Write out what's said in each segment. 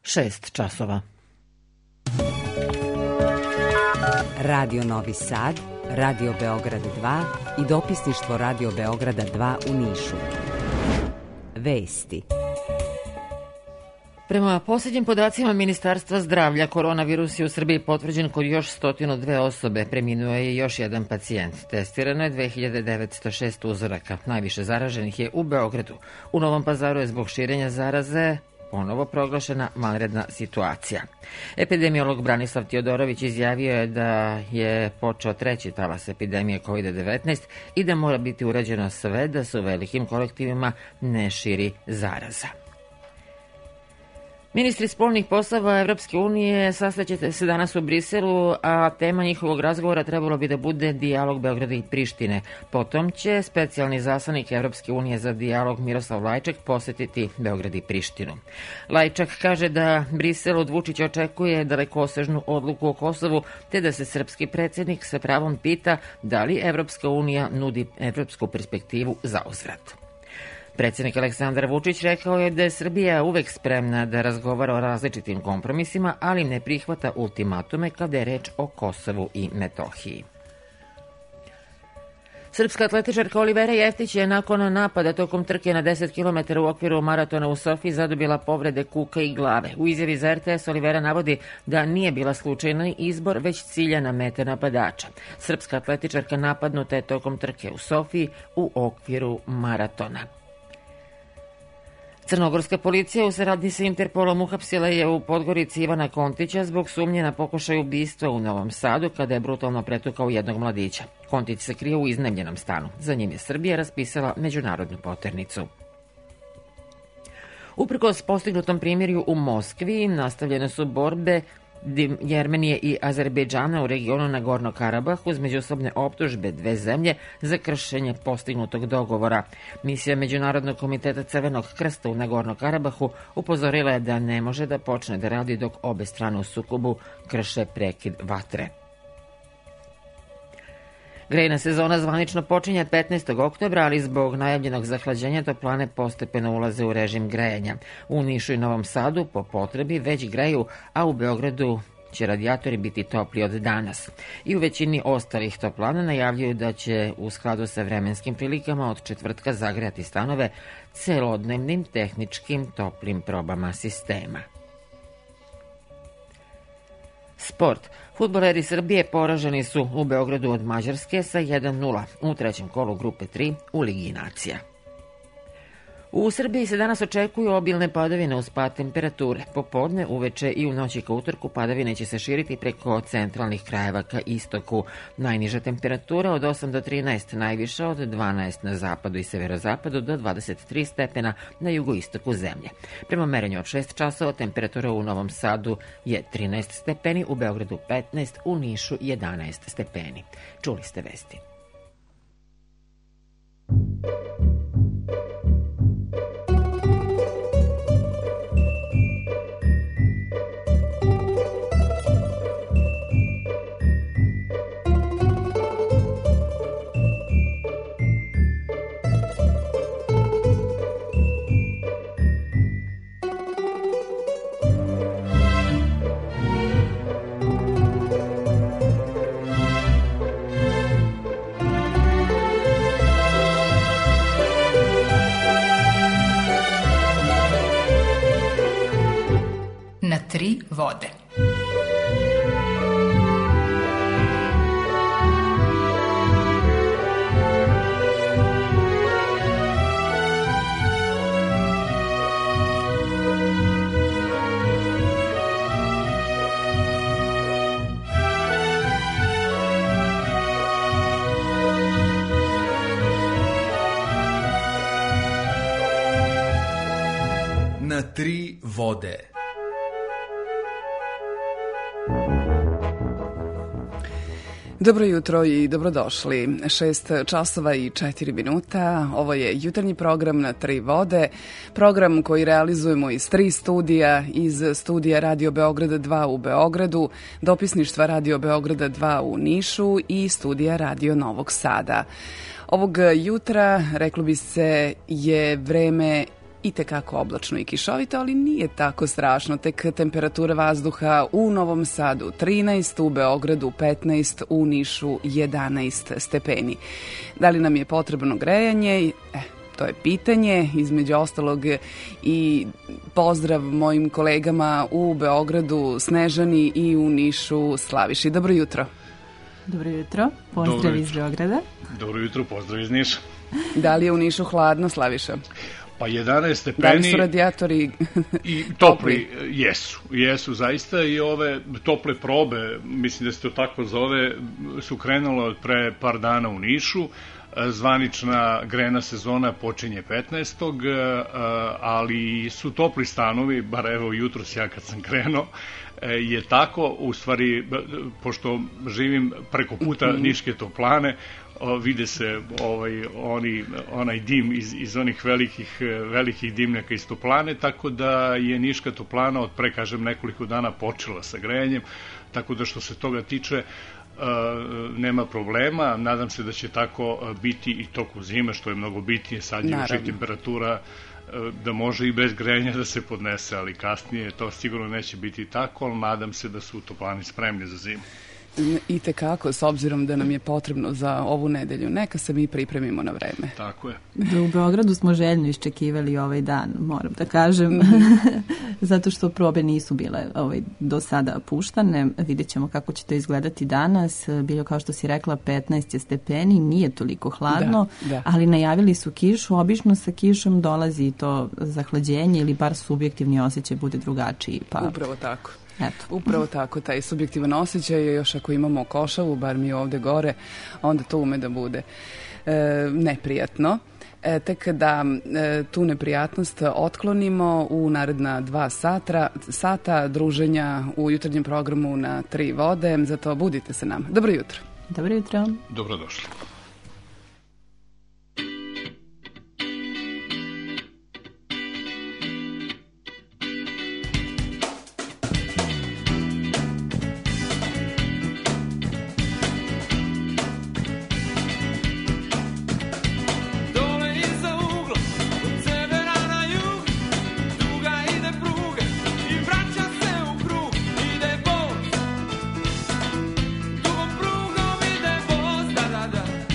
6 časova. Radio Novi Sad, Radio Beograd 2 i dopisništvo Radio Beograda 2 u Nišu. Vesti. Prema posljednjim podacima Ministarstva zdravlja, koronavirus je u Srbiji potvrđen kod još 102 osobe. Preminuo je još jedan pacijent. Testirano je 2906 uzoraka. Najviše zaraženih je u Beogradu. U Novom Pazaru je zbog širenja zaraze ponovo proglašena vanredna situacija. Epidemiolog Branislav Tijodorović izjavio je da je počeo 3. talas epidemije COVID-19 i da mora biti urađeno sve da se u velikim kolektivima ne širi zaraza. Ministri spoljnih poslova Evropske unije sastaće se danas u Briselu, a tema njihovog razgovora trebalo bi da bude dijalog Beograda i Prištine. Potom će specijalni izaslanik Evropske unije za dijalog Miroslav Lajčak posetiti Beograd i Prištinu. Lajčak kaže da Brisel od Vučića očekuje dalekosežnu odluku o Kosovu, te da se srpski predsjednik sa pravom pita da li Evropska unija nudi evropsku perspektivu za uzvrat. Predsjednik Aleksandar Vučić rekao je da je Srbija uvek spremna da razgovara o različitim kompromisima, ali ne prihvata ultimatume kada je reč o Kosovu i Metohiji. Srpska atletičarka Olivera Jeftić je nakon napada tokom trke na 10 km u okviru maratona u Sofiji zadobila povrede kuka i glave. U izjavi za RTS Olivera navodi da nije bila slučajni izbor, već ciljana meta napadača. Srpska atletičarka napadnuta je tokom trke u Sofiji u okviru maratona. Crnogorska policija u saradnji sa Interpolom uhapsila je u Podgorici Ivana Kontića zbog sumnje na pokušaj ubistva u Novom Sadu kada je brutalno pretukao jednog mladića. Kontić se krije u iznajmljenom stanu. Za njim je Srbija raspisala međunarodnu poternicu. Uprkos postignutom primirju u Moskvi nastavljene su borbe Jermenije i Azerbejdžana u regionu Nagorno Karabah uz međusobne optužbe dve zemlje za kršenje postignutog dogovora. Misija Međunarodnog komiteta Crvenog krsta u Nagorno Karabahu upozorila je da ne može da počne da radi dok obe strane u sukobu krše prekid vatre. Grejna sezona zvanično počinje 15. oktobra, ali zbog najavljenog zahlađenja toplane postepeno ulaze u režim grejanja. U Nišu i Novom Sadu po potrebi već greju, a u Beogradu će radijatori biti topli od danas. I u većini ostalih toplana najavljuju da će u skladu sa vremenskim prilikama od četvrtka zagrejati stanove celodnevnim tehničkim toplim probama sistema. Sport. Fudbaleri Srbije poraženi su u Beogradu od Mađarske sa 1:0 u trećem kolu grupe 3 u Ligi nacija. U Srbiji se danas očekuju obilne padavine uz pad temperature. Popodne, uveče i u noći ka utorku padavine će se širiti preko centralnih krajeva ka istoku. Najniža temperatura od 8 do 13, najviša od 12 na zapadu i severozapadu do 23 stepena na jugoistoku zemlje. Prema merenju od 6 časova temperatura u Novom Sadu je 13 stepeni, u Beogradu 15, u Nišu 11 stepeni. Čuli ste vesti. Na 3 vode. Na 3 vode. Dobro jutro i dobrodošli. 6 časova i 4 minuta. Ovo je jutarnji program Na 3 vode. Program koji realizujemo iz 3 studija. Iz studija Radio Beograda 2 u Beogradu, dopisništva Radio Beograda 2 u Nišu i studija Radio Novog Sada. Ovog jutra, reklo bi se, je vreme itekako oblačno i kišovito, ali nije tako strašno. Tek temperatura vazduha u Novom Sadu 13, u Beogradu 15, u Nišu 11 stepeni. Da li nam je potrebno grejanje? To je pitanje, između ostalog i pozdrav mojim kolegama u Beogradu Snežani i u Nišu Slaviši. Dobro jutro. Dobro jutro, pozdrav iz Beograda. Dobro jutro, pozdrav iz Niša. Da li je u Nišu hladno, Slaviša? Pa 11 stepeni. Da li su radijatori i topli? Jesu zaista, i ove tople probe, mislim da se to tako zove, su krenule pre par dana u Nišu. Zvanična grejna sezona počinje 15. Ali su topli stanovi, bar evo jutros ja kad sam krenuo, je tako, u stvari, pošto živim preko puta Niške toplane, vide se onaj dim iz onih velikih dimnjaka iz toplane, tako da je Niška toplana od pre, kažem, nekoliko dana počela sa grejanjem, tako da što se toga tiče nema problema. Nadam se da će tako biti i toku zime, što je mnogo bitnije. Sad je uši temperatura da može i bez grejanja da se podnese, ali kasnije to sigurno neće biti tako, ali nadam se da su toplani spremni za zimu. I tekako, s obzirom da nam je potrebno za ovu nedelju. Neka se mi pripremimo na vreme. Tako je. U Beogradu smo željno iščekivali ovaj dan, moram da kažem, zato što probe nisu bile do sada puštane. Vidjet ćemo kako će to izgledati danas. Bilo, kao što si rekla, 15 stepeni, nije toliko hladno, ali najavili su kišu. Obično sa kišom dolazi i to zahlađenje ili bar subjektivni osjećaj bude drugačiji. Upravo tako. Eto. Upravo tako, taj subjektivan osjećaj, još ako imamo košavu, bar mi ovde gore, onda to ume da bude neprijatno. Tek da tu neprijatnost otklonimo u naredna 2 sata druženja u jutarnjem programu na 3 vode, zato budite se nam. Dobro jutro. Dobro jutro. Dobrodošli. Da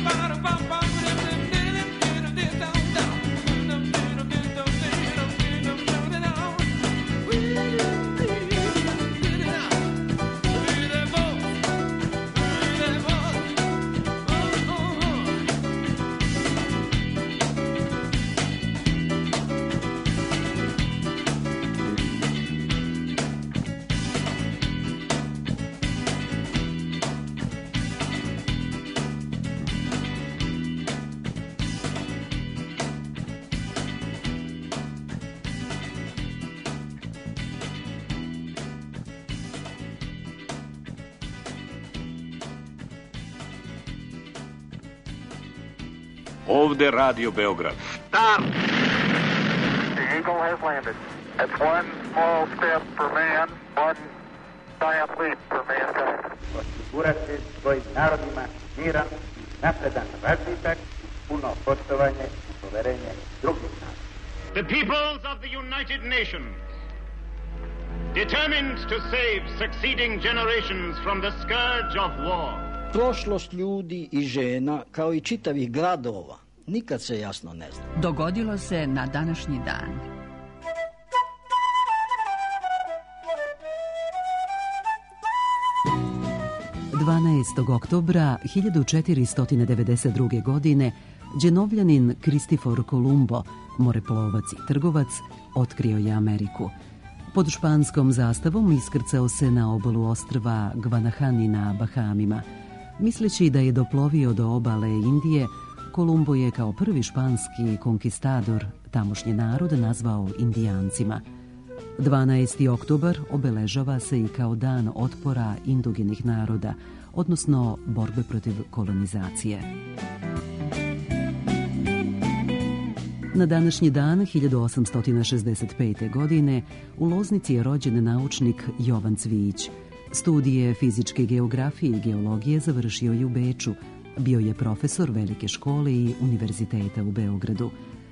Ovde Radio Beograd. Stop! The Eagle has landed. It's one small step for man, one giant leap for mankind. Osigurati svojim narodima miran, napredan razvitak, puno poštovanje i poverenje drugih naroda. The peoples of the United Nations, determined to save succeeding generations from the scourge of war. Prošlost ljudi i žena, kao i čitavih gradova, nikad se jasno ne zna. Dogodilo se na današnji dan. Oktobra 1492. godine Đenovljanin Kristofor Kolumbo, moreplovac i trgovac, otkrio je Ameriku. Pod španskom zastavom iskrcao se na obalu ostrva Guanahani na Bahamima. Misleći da je doplovio do obale Indije, Kolumbo je kao prvi španski konkistador tamošnji narod nazvao Indijancima. 12. oktobar obeležava se i kao dan otpora indogenih naroda, odnosno borbe protiv kolonizacije. Na današnji dan, 1865. godine, u Loznici je rođen naučnik Jovan Cvijić. Studije fizičke geografije i geologije završio je u Beču. Bio je profesor Velike škole i Univerziteta u Beogradu.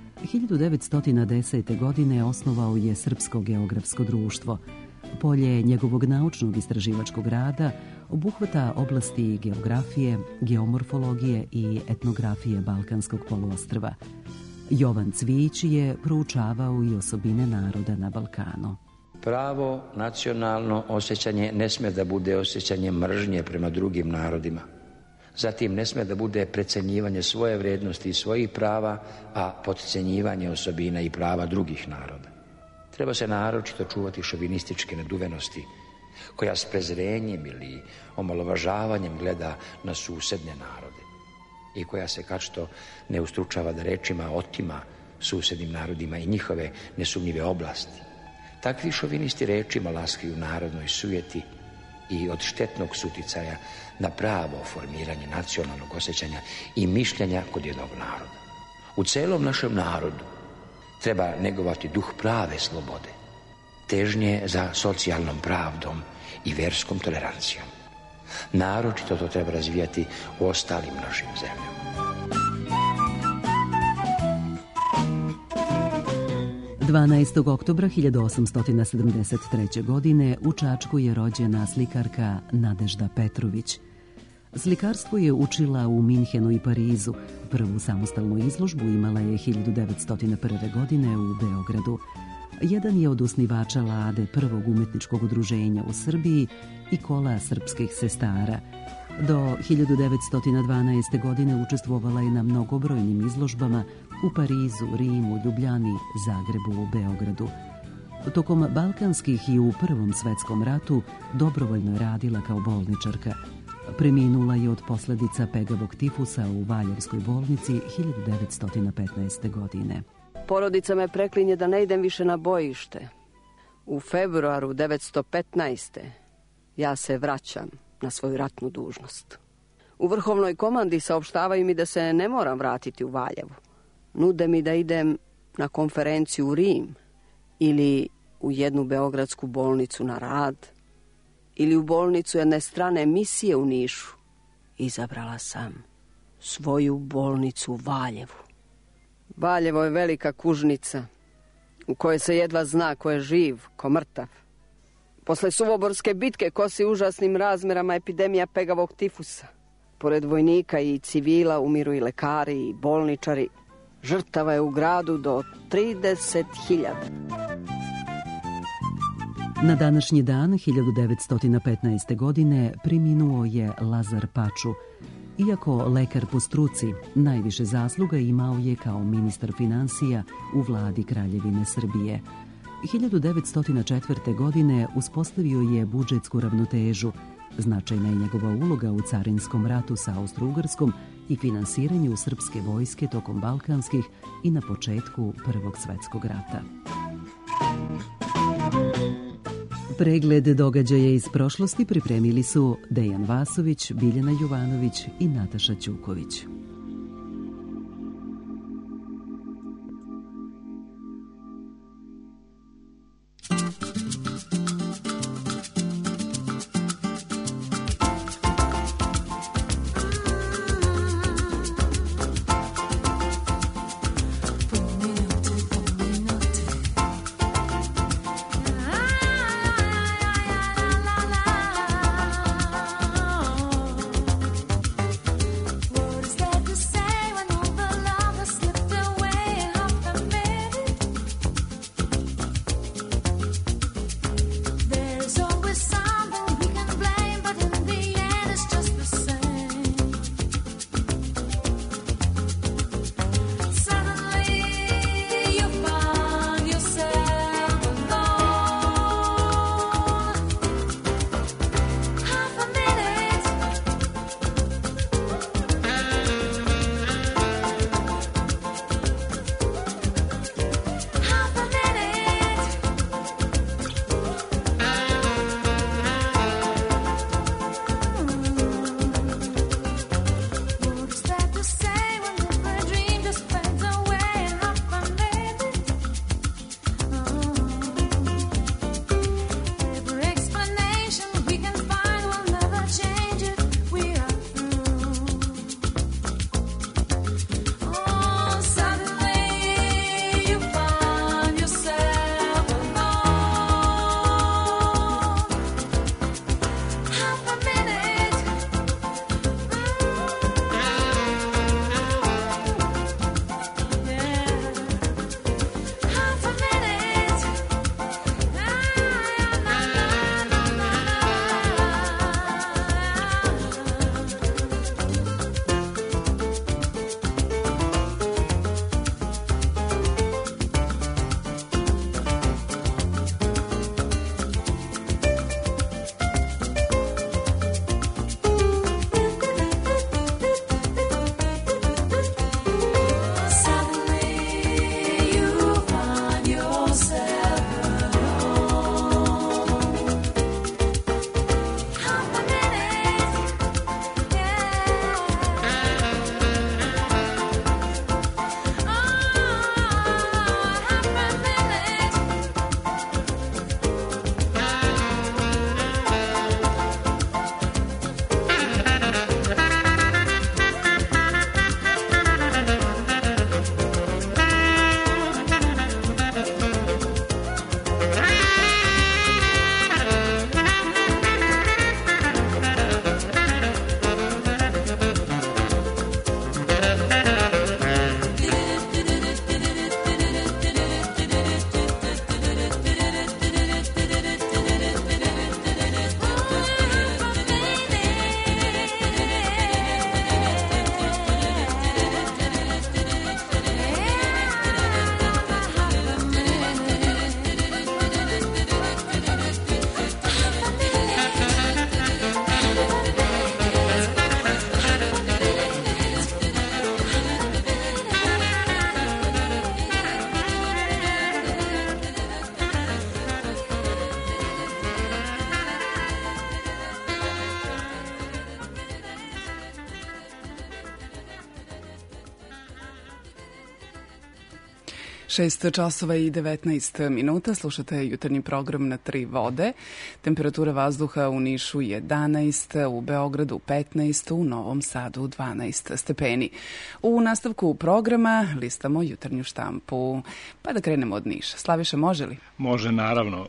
1910. godine osnovao je Srpsko geografsko društvo. Polje njegovog naučnog istraživačkog rada obuhvata oblasti geografije, geomorfologije i etnografije Balkanskog poluostrva. Jovan Cvijić je proučavao i osobine naroda na Balkanu. Pravo nacionalno osjećanje ne sme da bude osjećanje mržnje prema drugim narodima. Zatim ne sme da bude precenjivanje svoje vrednosti i svojih prava, a potcenjivanje osobina i prava drugih naroda. Treba se naročito čuvati šovinističke neduvenosti, koja s prezrenjem ili omalovažavanjem gleda na susedne narode i koja se kačto ne ustručava da rečima otima susednim narodima i njihove nesumnjive oblasti. Takvi šovinisti rečima laskaju narodnoj sujeti i od štetnog suticaja na pravo formiranje nacionalnog osjećanja i mišljenja kod jednog naroda. U celom našem narodu treba negovati duh prave slobode, težnje za socijalnom pravdom i verskom tolerancijom. Naročito to treba razvijati u ostalim našim zemljama. Oktobra 1873. godine u Čačku je rođena slikarka Nadežda Petrović. Slikarstvo je učila u Minhenu i Parizu. Prvu samostalnu izložbu imala je 1901. godine u Beogradu. Jedan je od osnivača Lade, prvog umetničkog udruženja u Srbiji i kola srpskih sestara. Do 1912. godine učestvovala je na mnogobrojnim izložbama u Parizu, Rimu, Ljubljani, Zagrebu, Beogradu. Tokom balkanskih i u Prvom svetskom ratu dobrovoljno je radila kao bolničarka. Preminula je od posljedica pegavog tifusa u Valjevskoj bolnici 1915. godine. Porodica me preklinje da ne idem više na bojište. U februaru 1915. ja se vraćam na svoju ratnu dužnost. U vrhovnoj komandi saopštavaju mi da se ne moram vratiti u Valjevu. Nude mi da idem na konferenciju u Rim ili u jednu beogradsku bolnicu na rad ili u bolnicu jedne strane misije u Nišu. Izabrala sam svoju bolnicu u Valjevu. Valjevo je velika kužnica u kojoj se jedva zna ko je živ, ko mrtav. Posle Suvoborske bitke kosi užasnim razmerama epidemija pegavog tifusa. Pored vojnika i civila umiru i lekari i bolničari. Žrtava je u gradu do 30.000. Na današnji dan 1915. godine preminuo je Lazar Paču. Iako lekar po struci, najviše zasluga imao je kao ministar finansija u vladi Kraljevine Srbije. 1904. godine uspostavio je budžetsku ravnotežu. Značajna je njegova uloga u carinskom ratu sa Austro-Ugarskom i finansiranju srpske vojske tokom balkanskih i na početku Prvog svetskog rata. Pregled događaja iz prošlosti pripremili su Dejan Vasović, Biljana Jovanović i Nataša Ćuković. What is that? 6 časova i 19 minuta, slušate jutarnji program na 3 vode. Temperatura vazduha u Nišu 11, u Beogradu 15, u Novom Sadu 12 stepeni. U nastavku programa listamo jutarnju štampu. Pa da krenemo od Niša. Slaviša, može li? Može, naravno.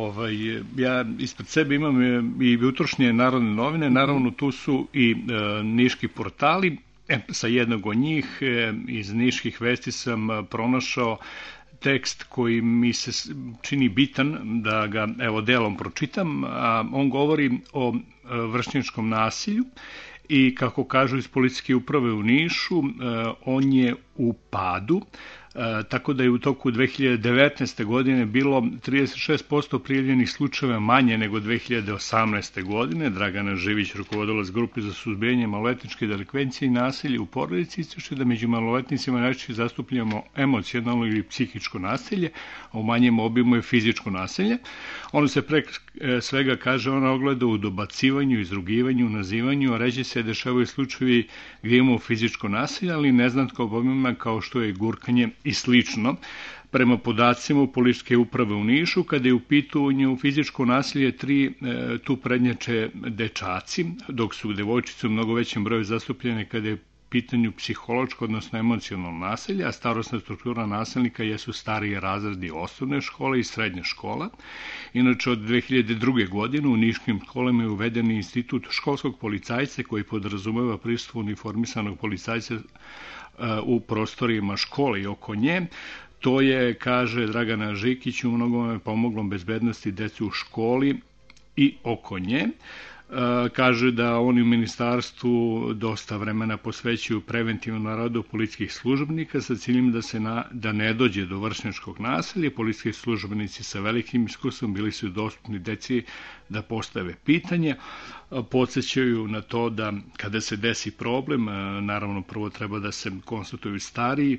Ja ispred sebe imam i jutrošnje Narodne novine, naravno tu su i niški portali. Sa jednog od njih iz Niških vesti sam pronašao tekst koji mi se čini bitan da ga delom pročitam, a on govori o vršnjačkom nasilju i kako kažu iz policijske uprave u Nišu, on je u padu. Tako da je u toku 2019. godine bilo 36% prijavljenih slučajeva manje nego 2018. godine. Dragana Živić, rukovodilac grupe za suzbijanje maloletničke delikvencije i nasilje u porodici, ističe da među maloletnicima najčešće zastupljamo emocionalno ili psihičko nasilje, a u manjem obimu je fizičko nasilje. Ono se pre svega kaže, ona ogleda u dobacivanju, izrugivanju, nazivanju, a ređe se dešavaju slučajevi gdje imamo fizičko nasilje, ali neznatko obimima kao što je gurkanje i slično. Prema podacima u policijske uprave u Nišu, kada je u pitanju fizičko nasilje, 3 tu prednjače dečaci, dok su devojčice u mnogo većem broju zastupljene kada je pitanju psihološko, odnosno emocionalno nasilje, a starosna struktura nasilnika jesu starije razredi osnovne škole i srednje škola. Inače, od 2002. godine u niškim školama je uveden institut školskog policajca koji podrazumeva prisustvo uniformisanog policajca u prostorima škole i oko nje. To je, kaže Dragana Žikić, u mnogome pomoglo bezbednosti dece u školi i oko nje. Kaže da oni u ministarstvu dosta vremena posvećuju preventivnom radu policijskih službenika sa ciljem da ne dođe do vršnjačkog nasilja. Policijski službenici sa velikim iskustvom bili su dostupni deci da postave pitanje. Podsjećaju na to da kada se desi problem, naravno prvo treba da se konstatuju stariji,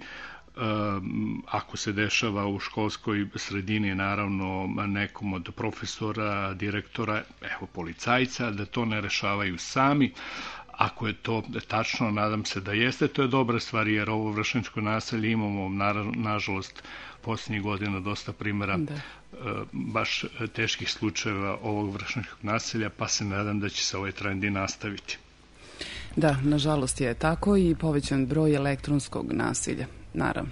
ako se dešava u školskoj sredini, naravno nekom od profesora, direktora, policajca, da to ne rešavaju sami. Ako je to tačno, nadam se da jeste, to je dobra stvar, jer ovo vršnjačko nasilje imamo, nažalost, posljednjih godina dosta primjera baš teških slučajeva ovog vršnjačkog nasilja, pa se nadam da će se ovaj trend i nastaviti. Da, nažalost je tako i povećan broj elektronskog nasilja, naravno.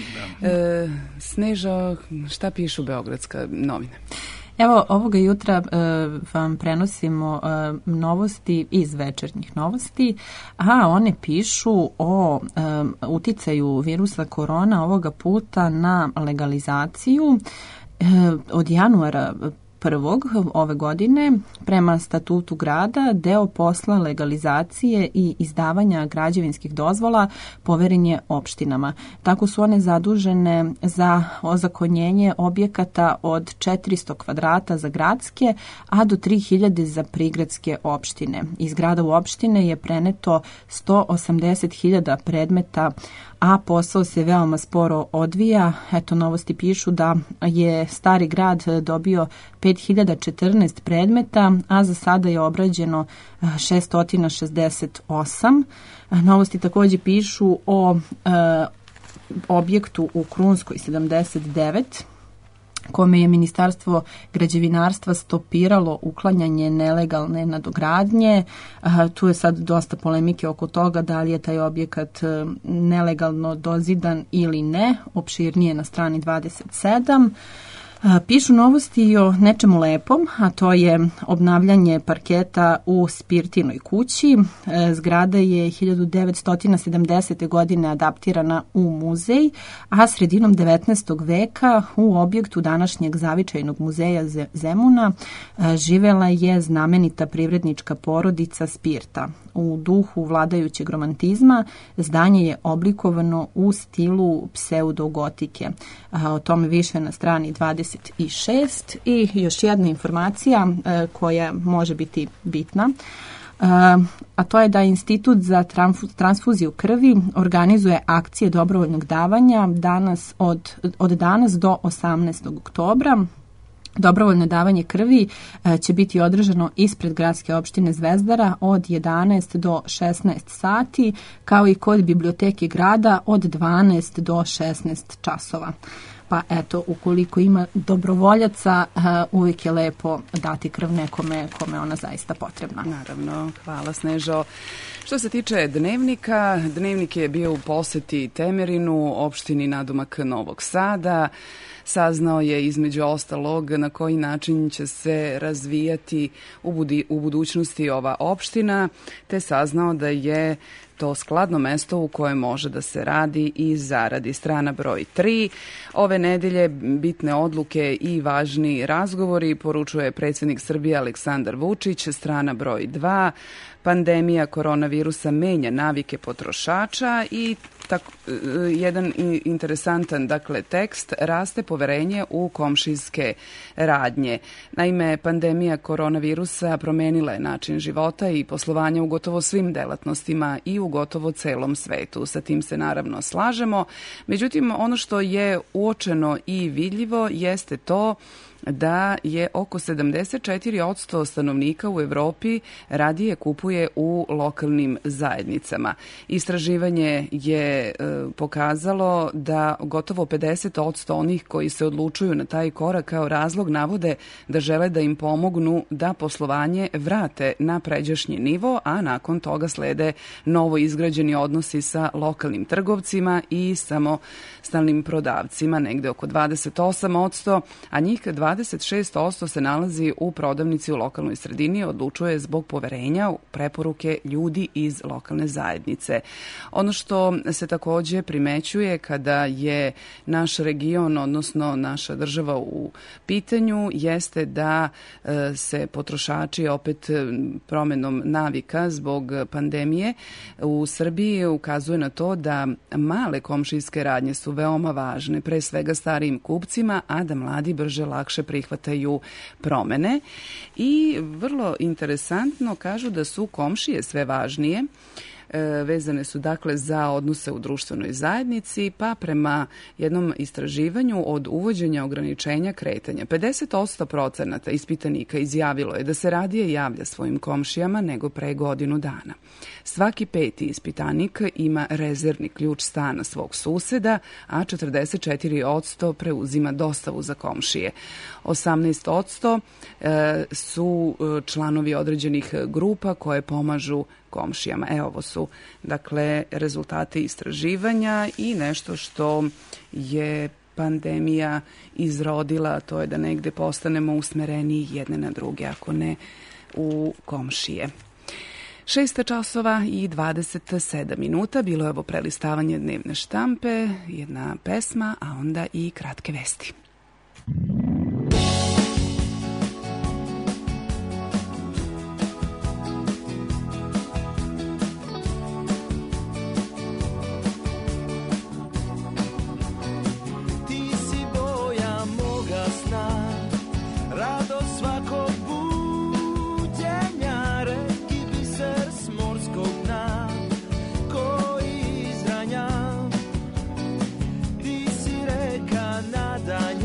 Sneža, šta pišu Beogradska novine? Evo, ovoga jutra vam prenosimo novosti iz večernjih novosti, a one pišu o uticaju virusa korona ovoga puta na legalizaciju. Od januara 1. ove godine, prema statutu grada, deo posla legalizacije i izdavanja građevinskih dozvola poveren je opštinama. Tako su one zadužene za ozakonjenje objekata od 400 kvadrata za gradske, a do 3000 za prigradske opštine. Iz grada u opštine je preneto 180.000 predmeta, a posao se veoma sporo odvija. Eto, novosti pišu da je Stari grad dobio 5014 predmeta, a za sada je obrađeno 668. Novosti također pišu o objektu u Krunskoj 79, kome je Ministarstvo građevinarstva stopiralo uklanjanje nelegalne nadogradnje. Tu je sad dosta polemike oko toga da li je taj objekat nelegalno dozidan ili ne, opširnije na strani 27. Pišu novosti i o nečemu lepom, a to je obnavljanje parketa u Spirtinoj kući. Zgrada je 1970. godine adaptirana u muzej, a sredinom 19. veka u objektu današnjeg Zavičajnog muzeja Zemuna živela je znamenita privrednička porodica Spirta. U duhu vladajućeg romantizma zdanje je oblikovano u stilu pseudogotike. O tome više na strani 26. I još jedna informacija koja može biti bitna, a to je da Institut za transfuziju krvi organizuje akcije dobrovoljnog davanja od danas do 18. oktobra. Dobrovoljno davanje krvi će biti održano ispred gradske opštine Zvezdara od 11 do 16 sati, kao i kod biblioteke grada od 12 do 16 časova. Pa eto, ukoliko ima dobrovoljaca, uvijek je lepo dati krv nekome kome ona zaista potrebna. Naravno, hvala Snežo. Što se tiče Dnevnika, Dnevnik je bio u poseti Temerinu, opštini nadomak Novog Sada. Saznao je između ostalog na koji način će se razvijati u budućnosti ova opština, te saznao da je to skladno mesto u kojem može da se radi i zaradi. Strana broj 3. Ove nedelje bitne odluke i važni razgovori, poručuje predsjednik Srbije Aleksandar Vučić. Strana broj 2. Pandemija koronavirusa menja navike potrošača i jedan interesantan tekst, raste poverenje u komšijske radnje. Naime, pandemija koronavirusa promenila je način života i poslovanja u gotovo svim delatnostima i u gotovo celom svetu. Sa tim se naravno slažemo. Međutim, ono što je uočeno i vidljivo jeste to da je oko 74% stanovnika u Evropi radije kupuje u lokalnim zajednicama. Istraživanje je pokazalo da gotovo 50% onih koji se odlučuju na taj korak kao razlog navode da žele da im pomognu da poslovanje vrate na pređašnji nivo, a nakon toga slede novo izgrađeni odnosi sa lokalnim trgovcima i samostalnim prodavcima, negde oko 28%, a njih 26% se nalazi u prodavnici u lokalnoj sredini, odlučuje zbog poverenja u preporuke ljudi iz lokalne zajednice. Ono što se takođe primećuje kada je naš region, odnosno naša država u pitanju, jeste da se potrošači opet promenom navika zbog pandemije u Srbiji ukazuje na to da male komšijske radnje su veoma važne, pre svega starijim kupcima, a da mladi brže lakše prihvataju promene. I vrlo interesantno kažu da su komšije sve važnije, vezane su dakle za odnose u društvenoj zajednici, pa prema jednom istraživanju od uvođenja ograničenja kretanja 50% ispitanika izjavilo je da se radije javlja svojim komšijama nego pre godinu dana. Svaki 5. ispitanik ima rezervni ključ stana svog suseda, a 44% preuzima dostavu za komšije. 18% su članovi određenih grupa koje pomažu komšijama. Ovo su dakle rezultati istraživanja i nešto što je pandemija izrodila, to je da negde postanemo usmereniji jedne na druge, ako ne u komšije. 6 časova i 27 minuta, bilo je ovo prelistavanje dnevne štampe, jedna pesma, a onda i kratke vesti. Nadanja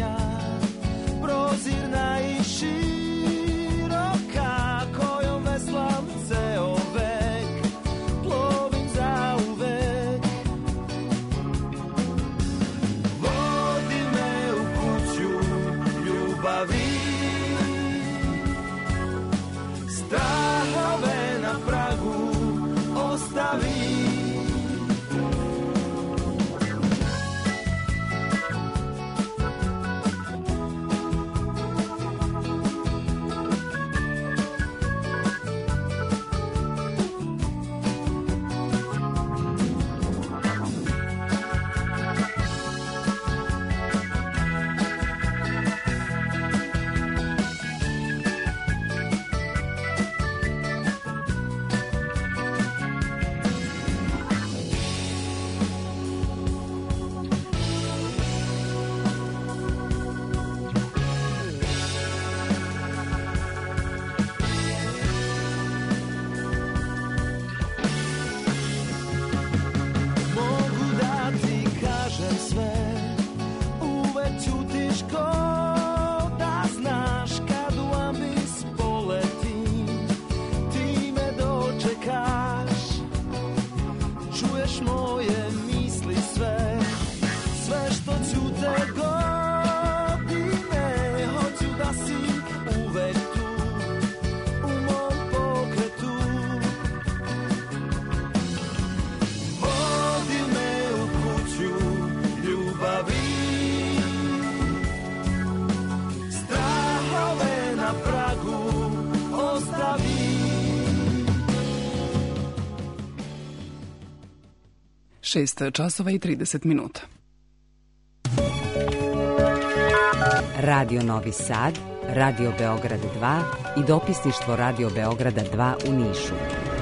6 časova i 30 minuta. Radio Novi Sad, Radio Beograd 2 i dopisništvo Radio Beograda 2 u Nišu.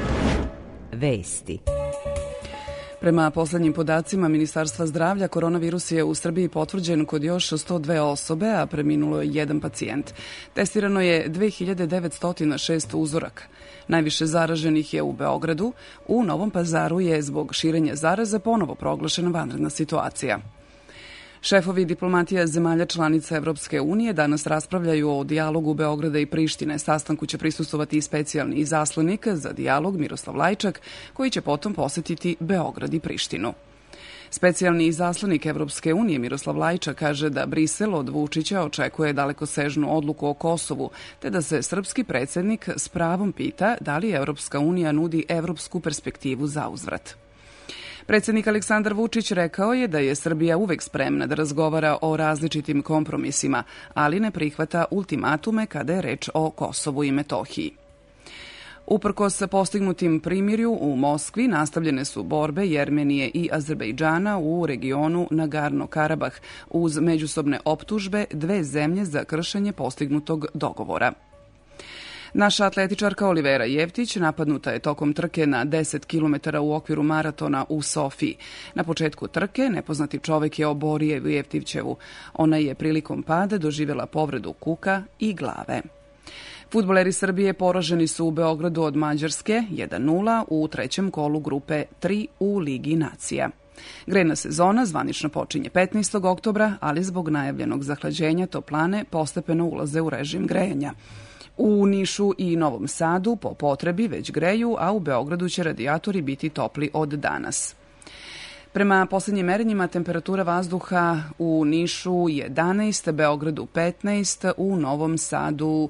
Vesti. Prema poslednjim podacima Ministarstva zdravlja, koronavirus je u Srbiji potvrđen kod još 102 osobe, a preminulo je jedan pacijent. Testirano je 2906 uzoraka. Najviše zaraženih je u Beogradu. U Novom Pazaru je zbog širenja zaraze ponovo proglašena vanredna situacija. Šefovi diplomatija zemalja članica Evropske unije danas raspravljaju o dijalogu Beograda i Prištine. Sastanku će prisustvovati i specijalni izaslanik za dijalog Miroslav Lajčak, koji će potom posetiti Beograd i Prištinu. Specijalni izaslanik Evropske unije Miroslav Lajčak kaže da Brisel od Vučića očekuje dalekosežnu odluku o Kosovu, te da se srpski predsjednik s pravom pita da li Evropska unija nudi evropsku perspektivu za uzvrat. Predsjednik Aleksandar Vučić rekao je da je Srbija uvek spremna da razgovara o različitim kompromisima, ali ne prihvata ultimatume kada je reč o Kosovu i Metohiji. Uprkos postignutim primirju u Moskvi nastavljene su borbe Jermenije i Azerbejdžana u regionu Nagorno-Karabah uz međusobne optužbe dve zemlje za kršenje postignutog dogovora. Naša atletičarka Olivera Jevtić napadnuta je tokom trke na 10 km u okviru maratona u Sofiji. Na početku trke nepoznati čovek je oborio Jevtićevu. Ona je prilikom pada doživjela povredu kuka i glave. Fudbaleri Srbije poraženi su u Beogradu od Mađarske 1:0 u trećem kolu grupe 3 u Ligi nacija. Grejna sezona zvanično počinje 15. oktobra, ali zbog najavljenog zahlađenja toplane postepeno ulaze u režim grejanja. U Nišu i Novom Sadu po potrebi već greju, a u Beogradu će radijatori biti topli od danas. Prema posljednjim merenjima temperatura vazduha u Nišu 11, Beogradu 15, u Novom Sadu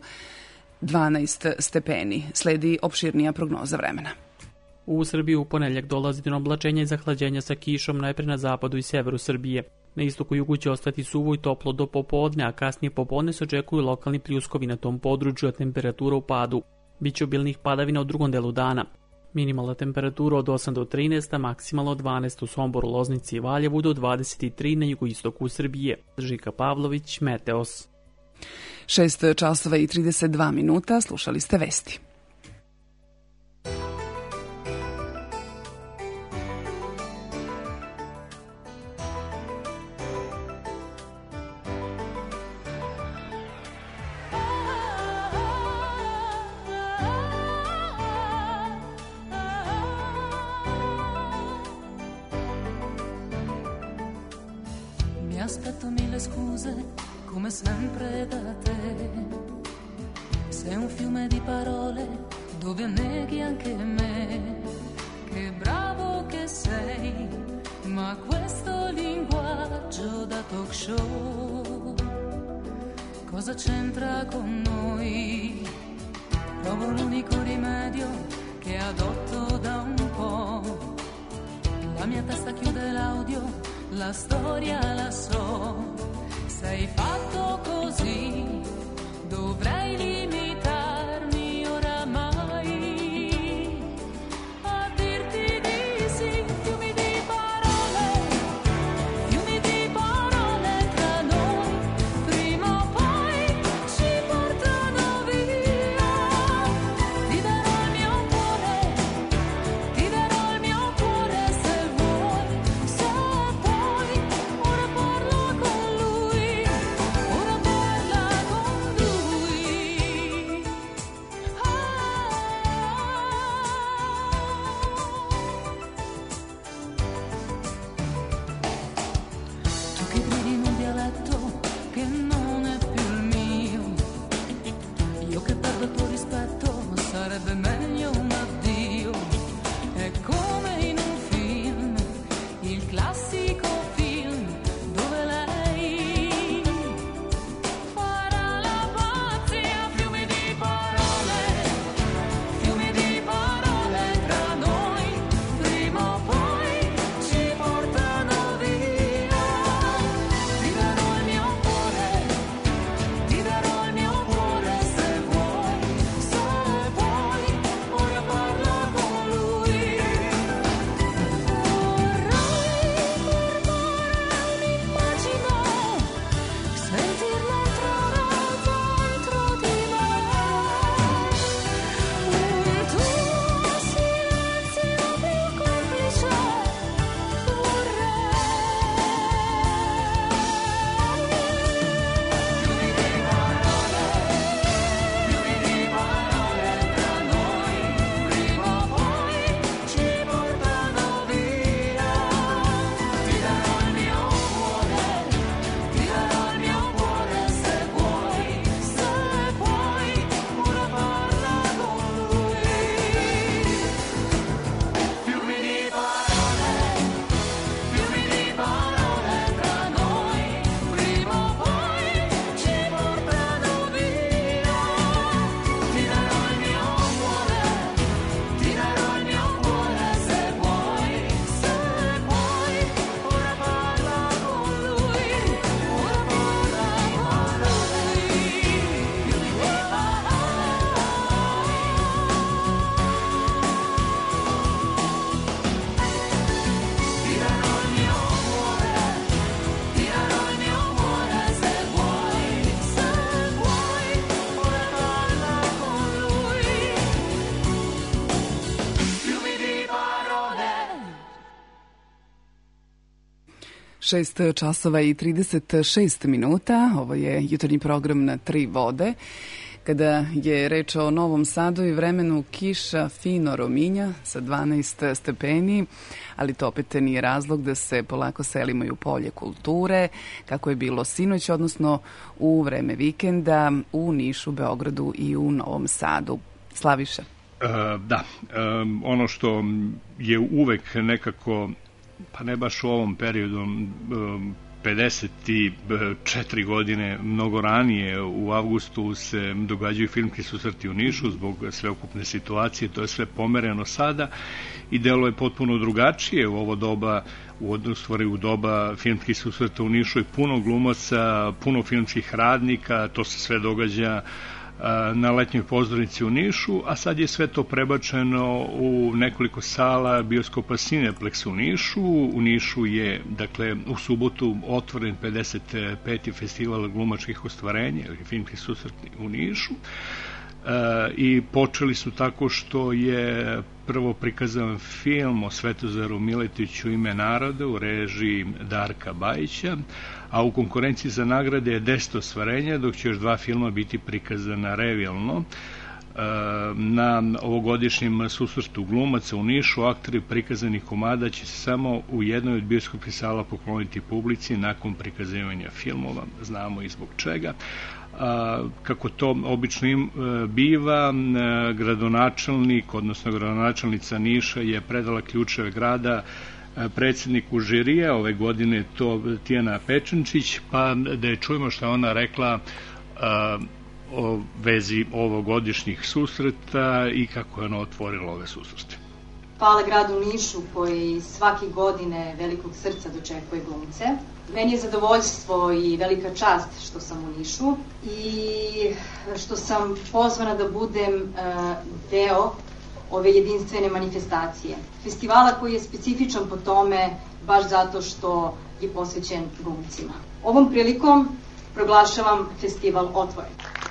12 stepeni. Sledi opširnija prognoza vremena. U Srbiji u ponedjeljak dolazi do oblačenja i zahlađenja sa kišom najpre na zapadu i severu Srbije. Na istoku i jugu će ostati suvo i toplo do popodne, a kasnije popodne se očekuju lokalni pljuskovi na tom području, a temperatura u padu. Biće obilnih padavina u drugom delu dana. Minimalna temperatura od 8 do 13, a maksimalno od 12 u Somboru, Loznici i Valjevu do 23 na jugoistoku Srbije. Žika Pavlović, Meteos. 6 časova i 32 minuta, slušali ste vesti. Aspetto mille scuse, come sempre da te. Sei un fiume di parole dove anneghi anche me. Che bravo che sei, ma questo linguaggio da talk show cosa c'entra con noi? Provo l'unico rimedio che adotto da un po'. La mia testa chiude l'audio, la storia la so, sei fatto così, dovrei limitarmi oramai a dirti di sì. Fiumi di parole tra noi, prima o poi ci portano via. Ti darò il mio cuore, ti darò il mio cuore se vuoi, se puoi. Ora parla con lui, ora parla con lui. 6 časova i 36 minuta. Ovo je jutarnji program na Tri vode. Kada je reč o Novom Sadu i vremenu, kiša fino rominja sa 12 stepeni, ali to opet nije razlog da se polako selimo i u polje kulture, kako je bilo sinoć, odnosno u vreme vikenda u Nišu, Beogradu i u Novom Sadu. Slaviša? Da, ono što je uvek nekako, pa ne baš u ovom periodu, 54 godine, mnogo ranije, u avgustu se događaju filmski susreti u Nišu zbog sveukupne situacije, to je sve pomereno sada i delo je potpuno drugačije u ovo doba, u doba filmskih susreta u Nišu je puno glumaca, puno filmskih radnika, to se sve događa na letnjoj pozornici u Nišu, a sad je sve to prebačeno u nekoliko sala bioskopa Cineplex u Nišu. U Nišu je, dakle, u subotu otvoren 55. festival glumačkih ostvarenja ili filmskih susreti u Nišu. I počeli su tako što je prvo prikazan film o Svetozaru Miletiću Ime naroda u režiji Darka Bajića, a u konkurenciji za nagrade je 10 ostvarenja, dok će još 2 filma biti prikazana revijalno. Na ovogodišnjem susretu glumaca u Nišu aktori prikazanih komada će se samo u jednoj od bioskopskih sala pokloniti publici nakon prikazivanja filmova, znamo i zbog čega. Kako to obično biva, gradonačelnik, odnosno gradonačelnica Niša je predala ključeve grada predsjedniku žirija, ove godine to Tijana Pečenčić, pa da je čujemo što je ona rekla o vezi ovogodišnjih susreta i kako je ona otvorila ove susrete. Hvala gradu Nišu koji svake godine velikog srca dočekuje glumce. Meni je zadovoljstvo i velika čast što sam u Nišu i što sam pozvana da budem deo ove jedinstvene manifestacije. Festivala koji je specifičan po tome baš zato što je posvećen glumcima. Ovom prilikom proglašavam festival otvoren.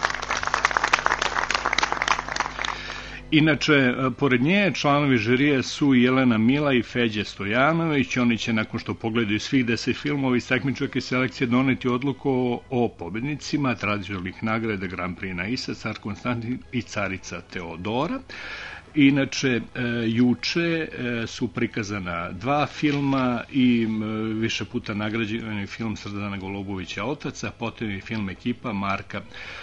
Inače, pored nje, članovi žirije su Jelena Mila i Feđe Stojanović. Oni će, nakon što pogledaju svih 10 filmova iz takmičarske selekcije, doneti odluku o pobednicima tradicionalnih nagrada Grand Prix Naisa, Car Konstantin i Carica Teodora. Inače, juče su prikazana 2 filma i više puta nagrađeni film Srdana Golubovića Otaca, potom je film Ekipa Marka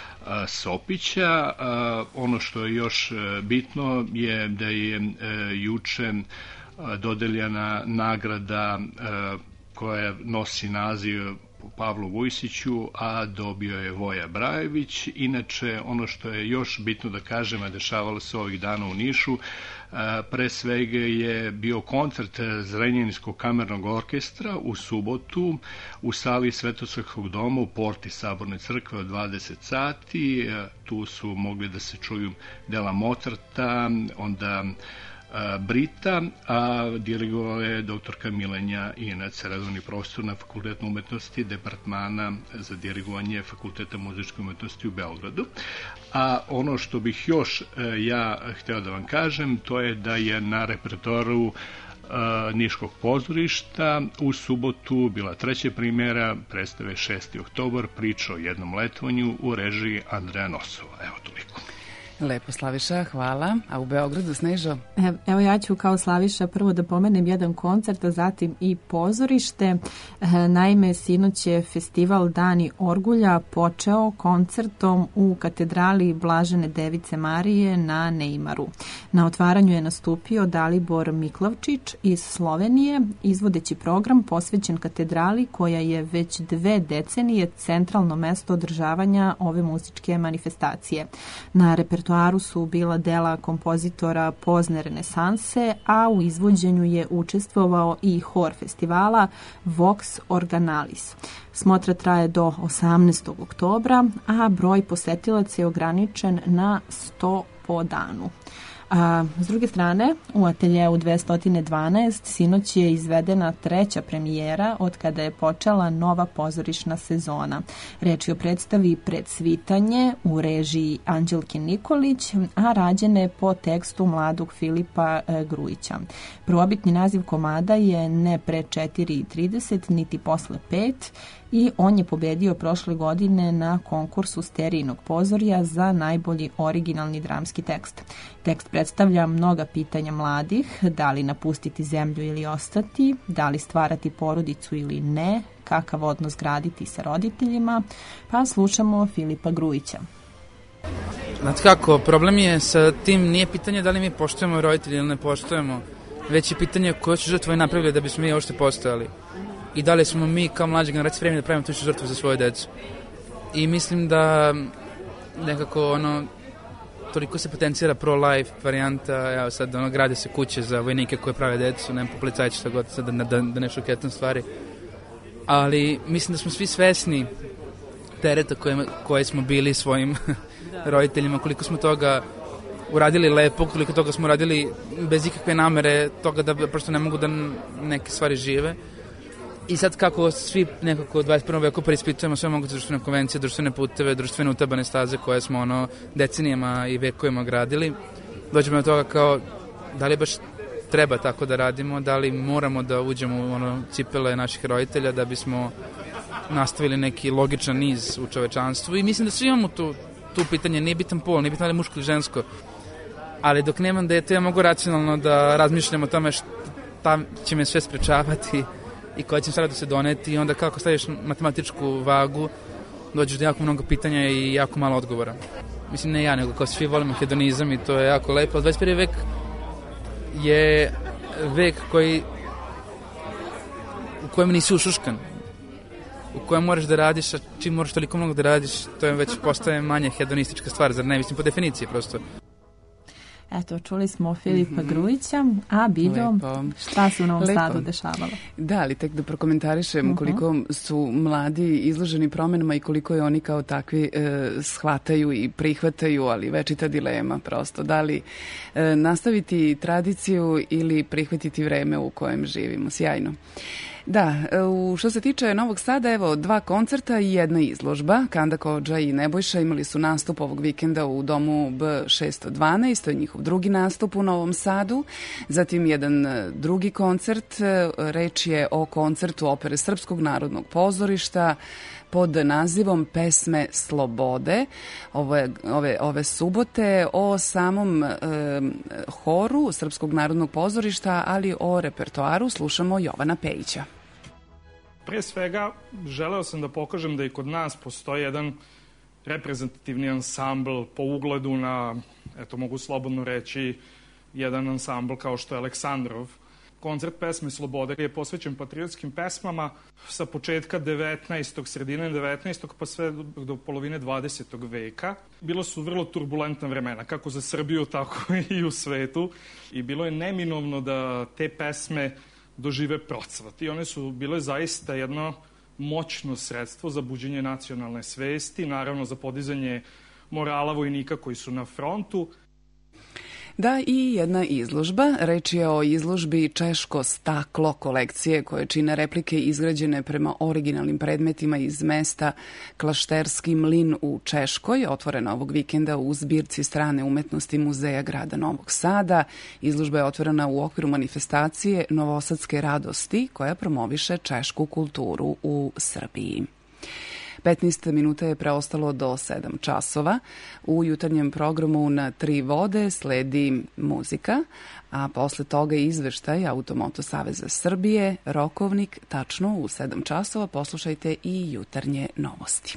Sopića. Ono što je još bitno je da je juče dodeljena nagrada koja nosi naziv Pavlu Vujsiću, a dobio je Voja Brajević. Inače, ono što je još bitno da kažem, a dešavalo se ovih dana u Nišu, pre svega je bio koncert Zrenjaninskog kamernog orkestra u subotu u sali Svetosavskog doma u porti Saborne crkve od 20 sati. Tu su mogli da se čuju dela Mozarta, onda Brita, a dirigovala je doktorka Milenja Inac, redovni profesor na Fakultetu umetnosti departmana za dirigovanje Fakulteta muzičke umetnosti u Beogradu. A ono što bih još ja hteo da vam kažem, to je da je na repertoaru Niškog pozorišta u subotu bila 3. premijera predstave 6. oktobar, priča o jednom letovanju u režiji Andreja Nosova. Evo toliko. Lepo, Slaviša, hvala. A u Beogradu, Snežo? Evo ja ću kao Slaviša prvo da pomenem jedan koncert, a zatim i pozorište. Naime, sinoć je festival Dani Orgulja počeo koncertom u katedrali Blažene Device Marije na Neimaru. Na otvaranju je nastupio Dalibor Miklavčić iz Slovenije, izvodeći program posvećen katedrali koja je već 2 decenije centralno mesto održavanja ove muzičke manifestacije. Na repertoaru su bila dela kompozitora pozne renesanse, a u izvođenju je učestvovao i hor festivala Vox Organalis. Smotra traje do 18. oktobra, a broj posetilaca je ograničen na 100 po danu. A s druge strane, u ateljeu 212 sinoć je izvedena treća premijera od kada je počela nova pozorišna sezona. Reč je o predstavi Predsvitanje u režiji Anđelke Nikolić, a rađene po tekstu mladog Filipa Grujića. Prvobitni naziv komada je Ne pre 4:30, niti posle 5, i on je pobedio prošle godine na konkursu Sterijnog pozorja za najbolji originalni dramski tekst. Tekst predstavlja mnoga pitanja mladih, da li napustiti zemlju ili ostati, da li stvarati porodicu ili ne, kakav odnos graditi sa roditeljima, pa slušamo Filipa Grujića. Znate kako, problem je sa tim, nije pitanje da li mi poštujemo roditelji ili ne poštujemo, već je pitanje koje su žrtve napravili da bismo mi uopšte postojali. I da li smo mi kao mlađe generacije spremni da pravimo tu žrtvu za svoje decu. I mislim da nekako toliko se potencijera pro-life varijanta, evo sad grade se kuće za vojnike koje prave decu, nema policajci šta god, sad da ne šoketam stvari. Ali mislim da smo svi svesni tereta koje smo bili svojim roditeljima, koliko smo toga uradili lepo, koliko toga smo uradili bez ikakve namere toga da prosto ne mogu da neke stvari žive. I sad kako svi nekako u 21. veku preispitujemo sve moguće društvene konvencije, društvene puteve, društvene utabane staze koje smo decenijama i vekovima gradili, dođemo do toga kao da li baš treba tako da radimo, da li moramo da uđemo u cipele naših roditelja da bismo nastavili neki logičan niz u čovečanstvu. I mislim da svi imamo tu pitanje, nije bitan pol, nije bitan da li muško ili žensko, ali dok nemam dete ja mogu racionalno da razmišljam o tome šta će me sve sprečavati i koja će sada da se doneti, i onda kako staviš matematičku vagu, dođeš do jako mnogo pitanja i jako malo odgovora. Mislim, ne ja, nego kao svi volimo hedonizam i to je jako lepo, ali 21. vek je vek u kojem nisi ušuškan, u kojem moraš da radiš, a čim moraš toliko mnogo da radiš, to je već postaje manje hedonistička stvar, zar ne? Mislim, po definiciji prosto. Eto, čuli smo Filipa Grujića, a Biljo, šta se u Novom Sadu dešavalo? Da, ali tek da prokomentarišem koliko su mladi izloženi promenama i koliko je oni kao takvi shvataju i prihvataju, ali večita dilema prosto. Da li nastaviti tradiciju ili prihvatiti vreme u kojem živimo. Sjajno. Da, što se tiče Novog Sada, evo, 2 koncerta i 1 izložba. Kanda Kodža i Nebojša imali su nastup ovog vikenda u domu B612, to je njihov drugi nastup u Novom Sadu. Zatim jedan drugi koncert, reč je o koncertu opere Srpskog narodnog pozorišta pod nazivom Pesme slobode ove subote, o samom horu Srpskog narodnog pozorišta, ali o repertoaru slušamo Jovana Pejića. Pre svega, želeo sam da pokažem da i kod nas postoji jedan reprezentativni ansambl po ugledu na, eto mogu slobodno reći, jedan ansambl kao što je Aleksandrov. Koncert Pesme slobode je posvećen patriotskim pesmama sa početka 19. sredine 19. pa sve do polovine 20. veka. Bilo su vrlo turbulentna vremena, kako za Srbiju, tako i u svetu. I bilo je neminovno da te pesme dožive procvat. I one su bile zaista jedno moćno sredstvo za buđenje nacionalne svesti, naravno za podizanje morala vojnika koji su na frontu. Da, i jedna izložba. Reč je o izložbi Češko staklo kolekcije koje čine replike izgrađene prema originalnim predmetima iz mesta Klašterski mlin u Češkoj, otvorena ovog vikenda u zbirci strane umetnosti Muzeja grada Novog Sada. Izložba je otvorena u okviru manifestacije Novosadske radosti koja promoviše češku kulturu u Srbiji. 15 minuta je preostalo do 7 časova. U jutarnjem programu na 3 vode sledi muzika, a posle toga izveštaj Automoto Saveza Srbije, rokovnik, tačno u 7 časova. Poslušajte i jutarnje novosti.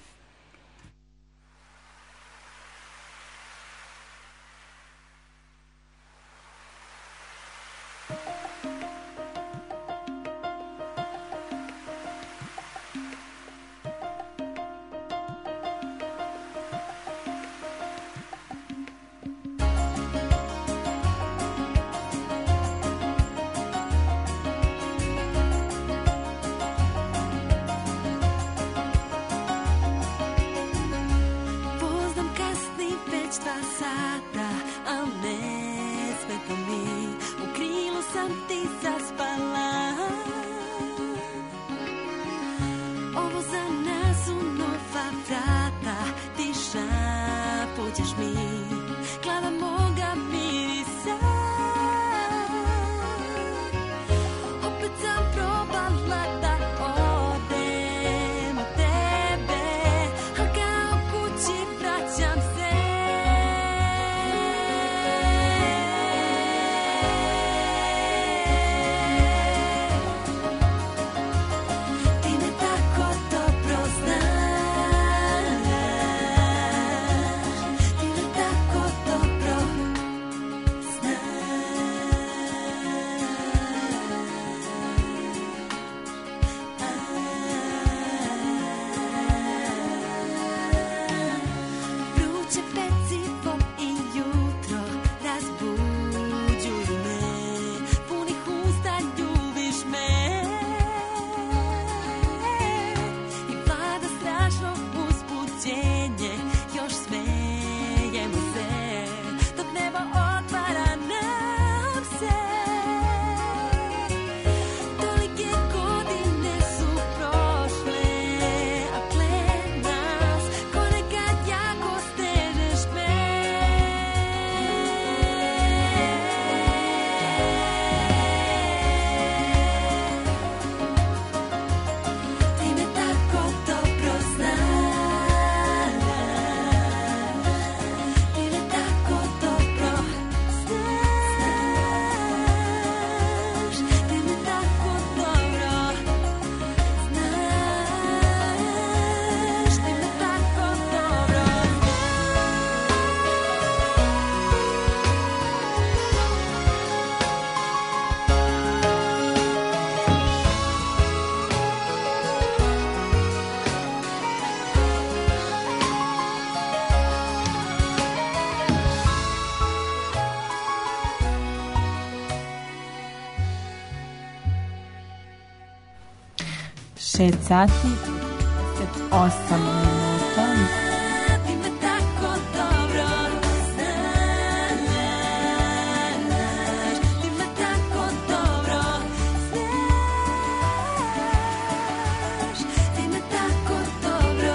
šapućeš mi, glava moga mirisa. Opet sam probala da odem od tebe, al kao kući vraćam se. Ti me tako dobro znaš, ti me tako dobro vruće pecivo i jutro razbuđuju me, punih usta ljubiš me i vlada strašno uzbuđenje, još smejemo se dok nebo otvara nam se. Tolike godine su prošle, a ple nas ko nekad jako stežeš me. Ti me tako dobro znaš, ti me tako dobro znaš, ti me tako dobro znaš, ti me tako dobro Šest sati, 8 minuta. ti me tako dobro znaš, ti me tako dobro znaš, ti me tako dobro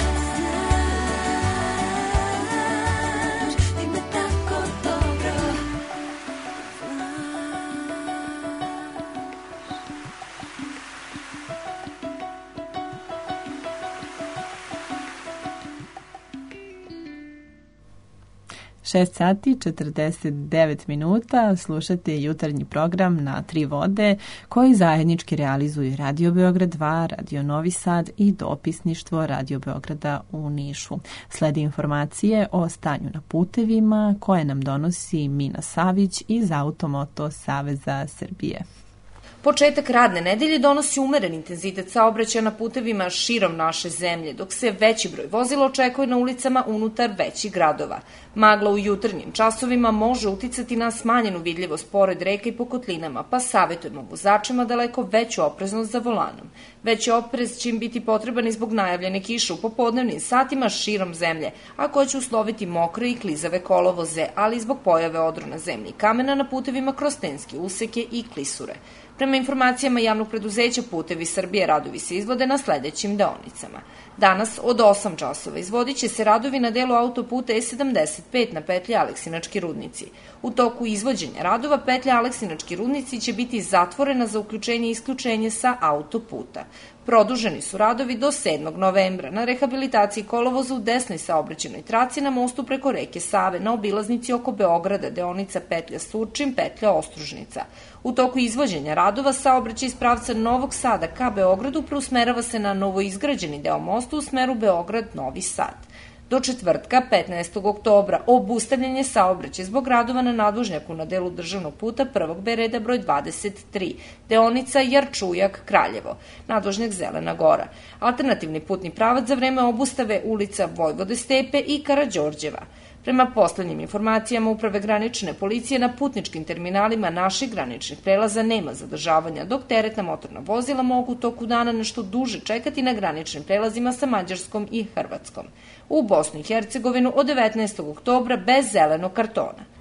znaš, ti me tako dobro Šest sati, 49 minuta, slušate jutarnji program na Tri vode koji zajednički realizuju Radio Beograd 2, Radio Novi Sad i dopisništvo Radio Beograda u Nišu. Sledi informacije o stanju na putevima koje nam donosi Mina Savić iz Automoto Saveza Srbije. Početak radne nedelje donosi umeren intenzitet saobraćaja na putevima širom naše zemlje, dok se veći broj vozila očekuje na ulicama unutar većih gradova. Magla u jutarnjim časovima može uticati na smanjenu vidljivost pored reka i po kotlinama, pa savjetujemo vozačima daleko veću opreznost za volanom. Veći oprez će im biti potreban i zbog najavljene kiše u popodnevnim satima širom zemlje, a koje će usloviti mokre i klizave kolovoze, ali i zbog pojave odrona zemlje i kamena na putevima kroz tenske useke i klisure. Prema informacijama javnog preduzeća Putevi Srbije, radovi se izvode na sledećim deonicama. Danas od 8 časova izvodit će se radovi na delu autoputa E75 na petlji Aleksinački rudnici. U toku izvođenja radova petlja Aleksinački rudnici će biti zatvorena za uključenje i isključenje sa autoputa. Produženi su radovi do 7. novembra na rehabilitaciji kolovoza u desnoj saobraćajnoj traci na mostu preko reke Save na obilaznici oko Beograda, deonica petlja Surčin, petlja Ostružnica. U toku izvođenja radova saobraćaj iz pravca Novog Sada ka Beogradu preusmerava se na novoizgrađeni deo mosta u smeru Beograd-Novi Sad. Do četvrtka, 15. oktobra, obustavljen je saobraćaj zbog radova na nadvožnjaku na delu državnog puta prvog B reda broj 23, deonica Jarčujak-Kraljevo, nadvožnjak Zelena Gora. Alternativni putni pravac za vreme obustave ulica Vojvode Stepe i Karađorđeva. Prema poslednjim informacijama Uprave granične policije na putničkim terminalima naših graničnih prelaza nema zadržavanja, dok teretna motorna vozila mogu u toku dana nešto duže čekati na graničnim prelazima sa Mađarskom i Hrvatskom. U Bosnu i Hercegovinu od 19. oktobra bez zelenog kartona.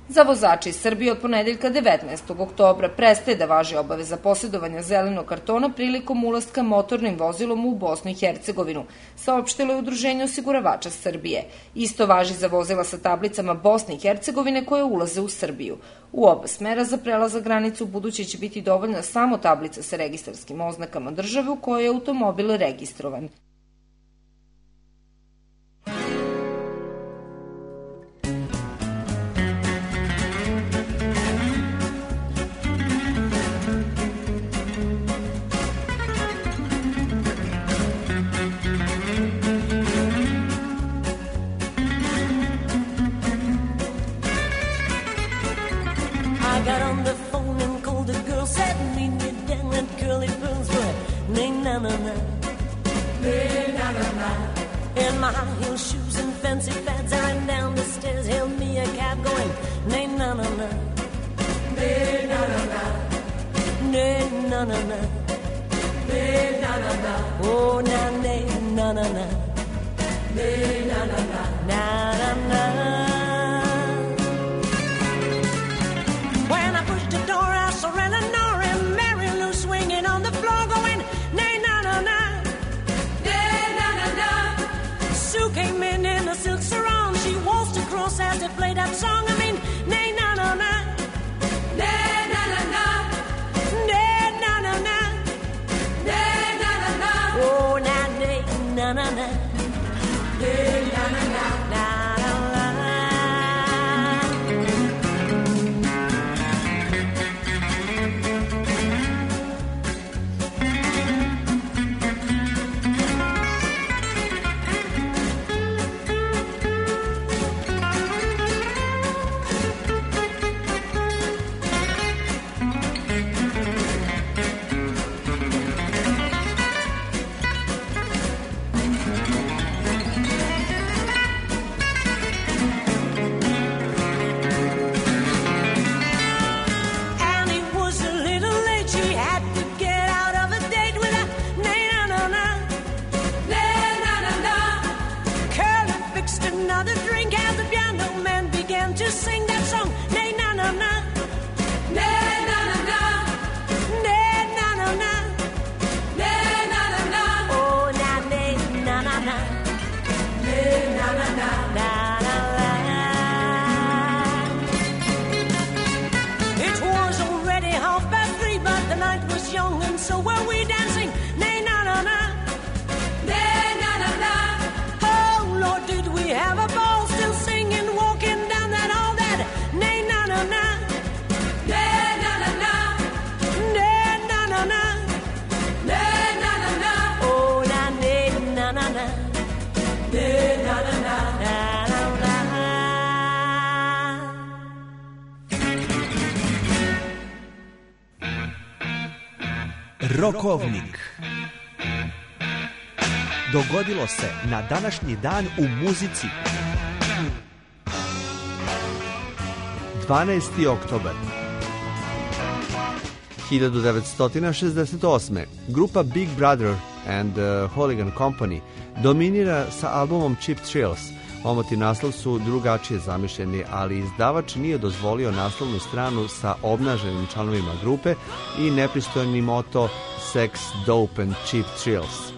Za vozače iz Srbije od ponedeljka 19. oktobra prestaje da važi obaveza posjedovanja zelenog kartona prilikom ulaska motornim vozilom u Bosnu i Hercegovinu, saopštilo je Udruženje osiguravača Srbije. Isto važi za vozila sa tablicama Bosne i Hercegovine koje ulaze u Srbiju. U oba smera za prelazak granicu buduće će biti dovoljna samo tablica sa registarskim oznakama države u kojoj je automobil registrovan. In my high-heel shoes and fancy fads, I ran down the stairs, hailed me a cab going, nay, na, na, na. Nay, na, na, na. Nay, na, na, na. Nay, na, na, na. Oh, na, nay, na, na, na. Nay, na, na, na. Na, na, na. When I pushed the door, I saw Eleanor and Mary Lou swinging on the floor going, nay, na, na, na. Sue came in a silk sarong. She waltzed across as they played that song. I mean, nay, na, na, na. Nay, na, na, na. Nay, na, na, na. Nay, na, na, na. Oh, na, nay, na, na, na. Nay, na, na, na. Na, na, na. Rokovnik. Dogodilo se na današnji dan u muzici. 12. oktobar 1968. Grupa Big Brother and the Hooligan Company dominira sa albumom Cheap Thrills. Omoti naslov su drugačije zamišljeni, ali izdavač nije dozvolio naslovnu stranu sa obnaženim članovima grupe i nepristojni moto Sex, Dope and Cheap Thrills.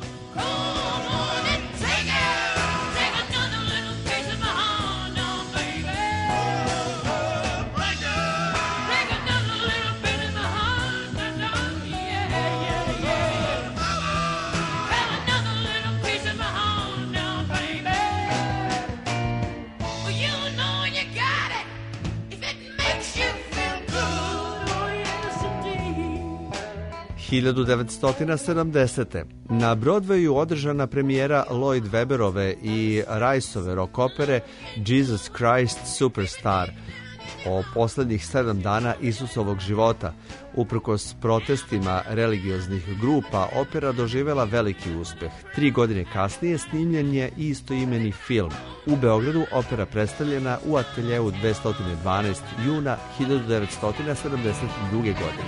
– 1970. Na Broadwayu održana premijera Lloyd Webberove i Riceove rock opere Jesus Christ Superstar o poslednjih 7 dana Isusovog života. Uprkos protestima religioznih grupa, opera doživela veliki uspeh. 3 godine kasnije snimljen je i istoimeni film. U Beogradu opera predstavljena u ateljeu 212 juna 1972. godine.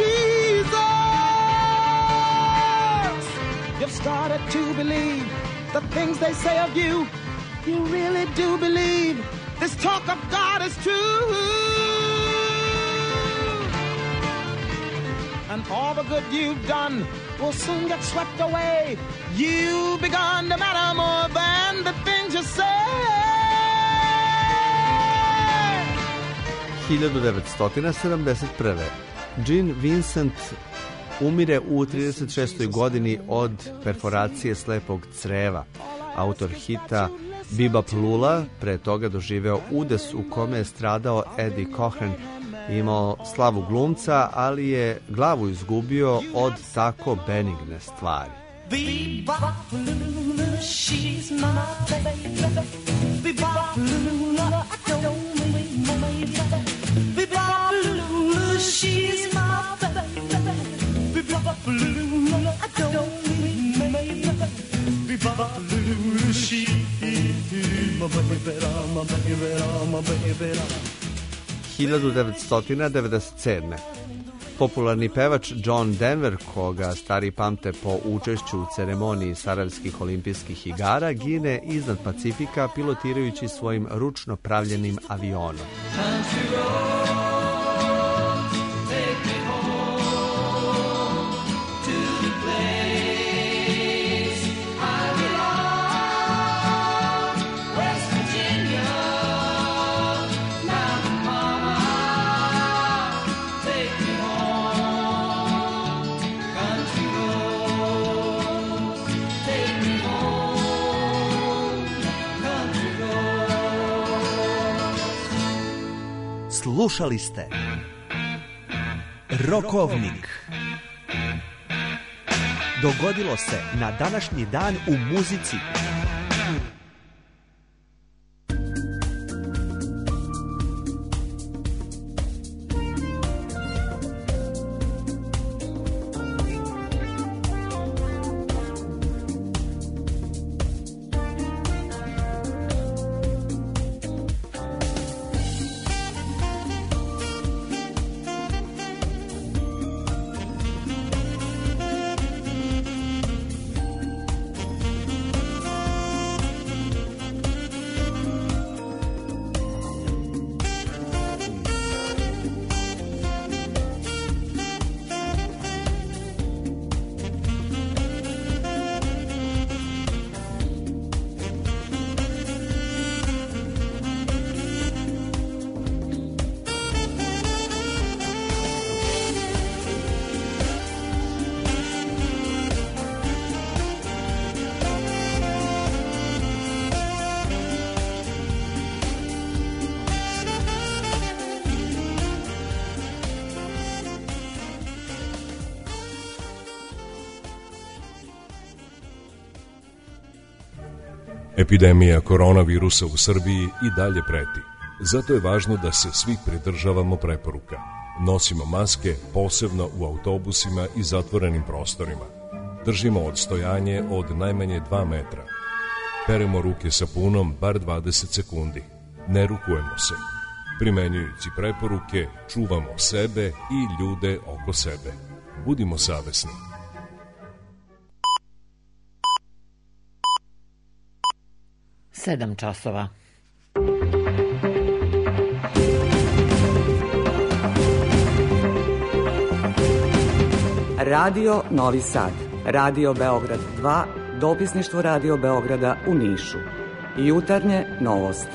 You've started to believe the things they say of you. You really do believe this talk of God is true. and all the good you've done will soon get swept away. You've begun to matter more than the things you say. 1971. Gene Vincent umire u 36. godini od perforacije slepog creva. Autor hita Bebop Lula pre toga doživeo udes u kome je stradao Eddie Cochran. Imao slavu glumca, ali je glavu izgubio od tako benigne stvari. Bebop Lula, she's my baby. Bebop Lula, I don't mean my baby. Bebop Lula, she's my baby. Bebop Lula, I don't mean my baby. Bebop Lula, she's my baby, my baby, my baby. 1997. Popularni pevač John Denver, koga stari pamte po učešću u ceremoniji Sarajevskih olimpijskih igara, gine iznad Pacifika pilotirajući svojim ručno pravljenim avionom. Slušali ste Rokovnik. Dogodilo se na današnji dan u muzici. Epidemija koronavirusa u Srbiji i dalje preti. Zato je važno da se svi pridržavamo preporuka. Nosimo maske, posebno u autobusima i zatvorenim prostorima. Držimo odstojanje od najmanje 2 metra. Peremo ruke sapunom bar 20 sekundi. Ne rukujemo se. Primenjujući preporuke, čuvamo sebe i ljude oko sebe. Budimo savesni. Sedam časova. Radio Novi Sad, Radio Beograd 2, dopisništvo Radio Beograda u Nišu. Jutarnje novosti.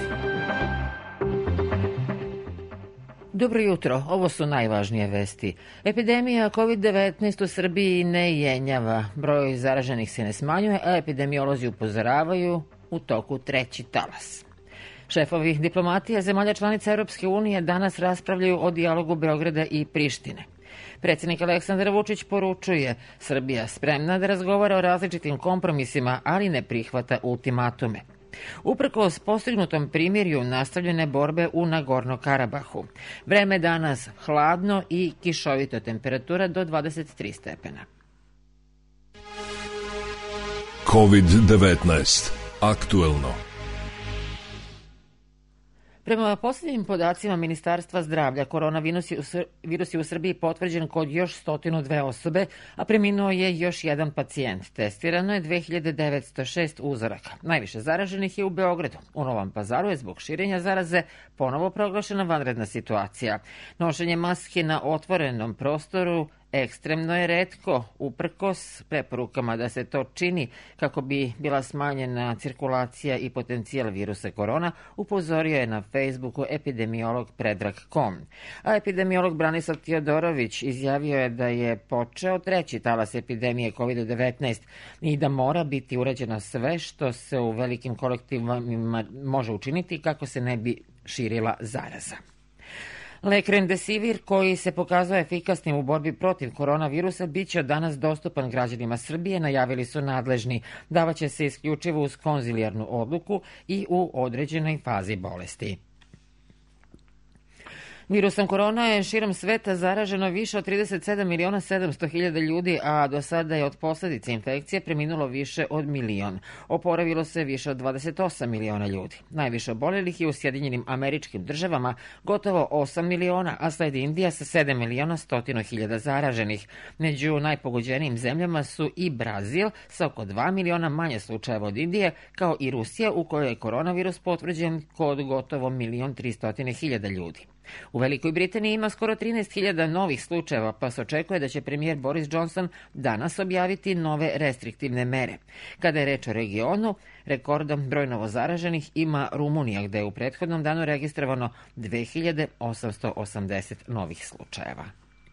Dobro jutro, ovo su najvažnije vesti. Epidemija COVID-19 u Srbiji ne jenjava. Broj zaraženih se ne smanjuje, a epidemiolozi upozoravaju u toku treći talas. Šefovi diplomatija zemalja članica Europske unije danas raspravljaju o dijalogu Beograda i Prištine. Predsjednik Aleksandar Vučić poručuje: Srbija spremna da razgovara o različitim kompromisima, ali ne prihvata ultimatume. Uprkos postignutom primirju nastavljene borbe u Nagorno-Karabahu. Vreme danas hladno i kišovito, temperatura do 23 stepena. COVID-19. Aktuelno. Prema posljednjim podacima Ministarstva zdravlja, koronavirus je u Srbiji potvrđen kod još 102 osobe, a preminuo je još jedan pacijent. Testirano je 2906 uzoraka. Najviše zaraženih je u Beogradu. U Novom Pazaru je zbog širenja zaraze ponovo proglašena vanredna situacija. Nošenje maske na otvorenom prostoru ekstremno je retko, uprkos preporukama da se to čini kako bi bila smanjena cirkulacija i potencijal virusa korona, upozorio je na Facebooku epidemiolog Predrag Kom. A epidemiolog Branislav Teodorović izjavio je da je počeo 3. talas epidemije COVID-19 i da mora biti urađeno sve što se u velikim kolektivima može učiniti kako se ne bi širila zaraza. Lek Remdesivir, koji se pokazao efikasnim u borbi protiv koronavirusa, bit će od danas dostupan građanima Srbije, najavili su nadležni. Davaće se isključivo uz konzilijarnu odluku i u određenoj fazi bolesti. Virusom korona je širom sveta zaraženo više od 37.700.000 ljudi, a do sada je od posljedice infekcije preminulo više od 1 milion. Oporavilo se više od 28 miliona ljudi. Najviše obolelih je u Sjedinjenim Američkim Državama, gotovo 8 miliona, a sledi Indija sa 7.100.000 zaraženih. Među najpogođenijim zemljama su i Brazil sa oko 2 miliona manje slučajeva od Indije, kao i Rusija u kojoj je koronavirus potvrđen kod gotovo 1.300.000 ljudi. U Velikoj Britaniji ima skoro 13.000 novih slučajeva, pa se očekuje da će premijer Boris Johnson danas objaviti nove restriktivne mere. Kada je reč o regionu, rekordan broj novozaraženih ima Rumunija, gde je u prethodnom danu registrovano 2.880 novih slučajeva.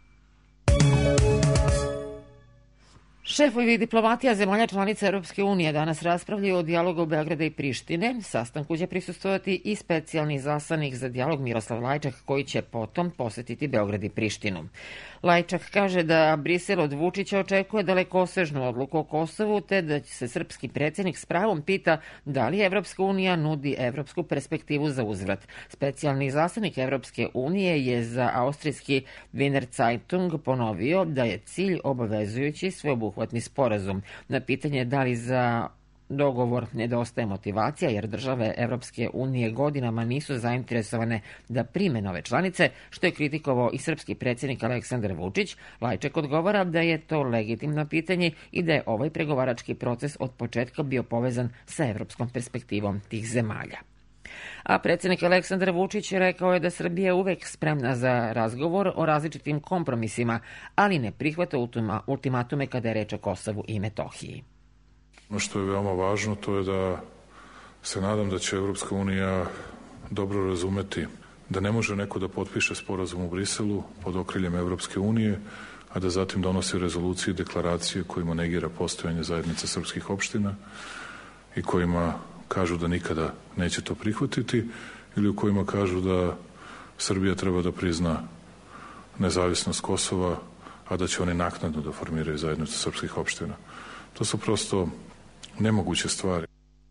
Šefovi diplomatija zemalja članica Europske unije danas raspravljaju o dijalogu Beograda i Prištine. Sastanku će prisustvovati i specijalni izaslanik za dijalog Miroslav Lajčak, koji će potom posetiti Beograd i Prištinu. Lajčak kaže da Brisel od Vučića očekuje dalekosežnu odluku o Kosovu, te da se srpski predsjednik s pravom pita da li Evropska unija nudi evropsku perspektivu za uzvrat. Specijalni izaslanik Evropske unije je za austrijski Wiener Zeitung ponovio da je cilj obavezujući sveobuhvatni sporazum. Na pitanje da li za dogovor nedostaje motivacija, jer države Evropske unije godinama nisu zainteresovane da prime nove članice, što je kritikovao i srpski predsjednik Aleksandar Vučić, Lajčak odgovara da je to legitimno pitanje i da je ovaj pregovarački proces od početka bio povezan sa evropskom perspektivom tih zemalja. A predsjednik Aleksandar Vučić rekao je da Srbija je uvek spremna za razgovor o različitim kompromisima, ali ne prihvata ultimatume kada je reč o Kosovu i Metohiji. Ono što je veoma važno, to je da se nadam da će Evropska unija dobro razumeti da ne može neko da potpiše sporazum u Briselu pod okriljem Evropske unije, a da zatim donosi rezolucije i deklaracije kojima negira postojanje zajednice srpskih opština i kojima kažu da nikada neće to prihvatiti ili u kojima kažu da Srbija treba da prizna nezavisnost Kosova, a da će oni naknadno da formiraju zajednicu srpskih opština. To su prosto nemoguće stvari.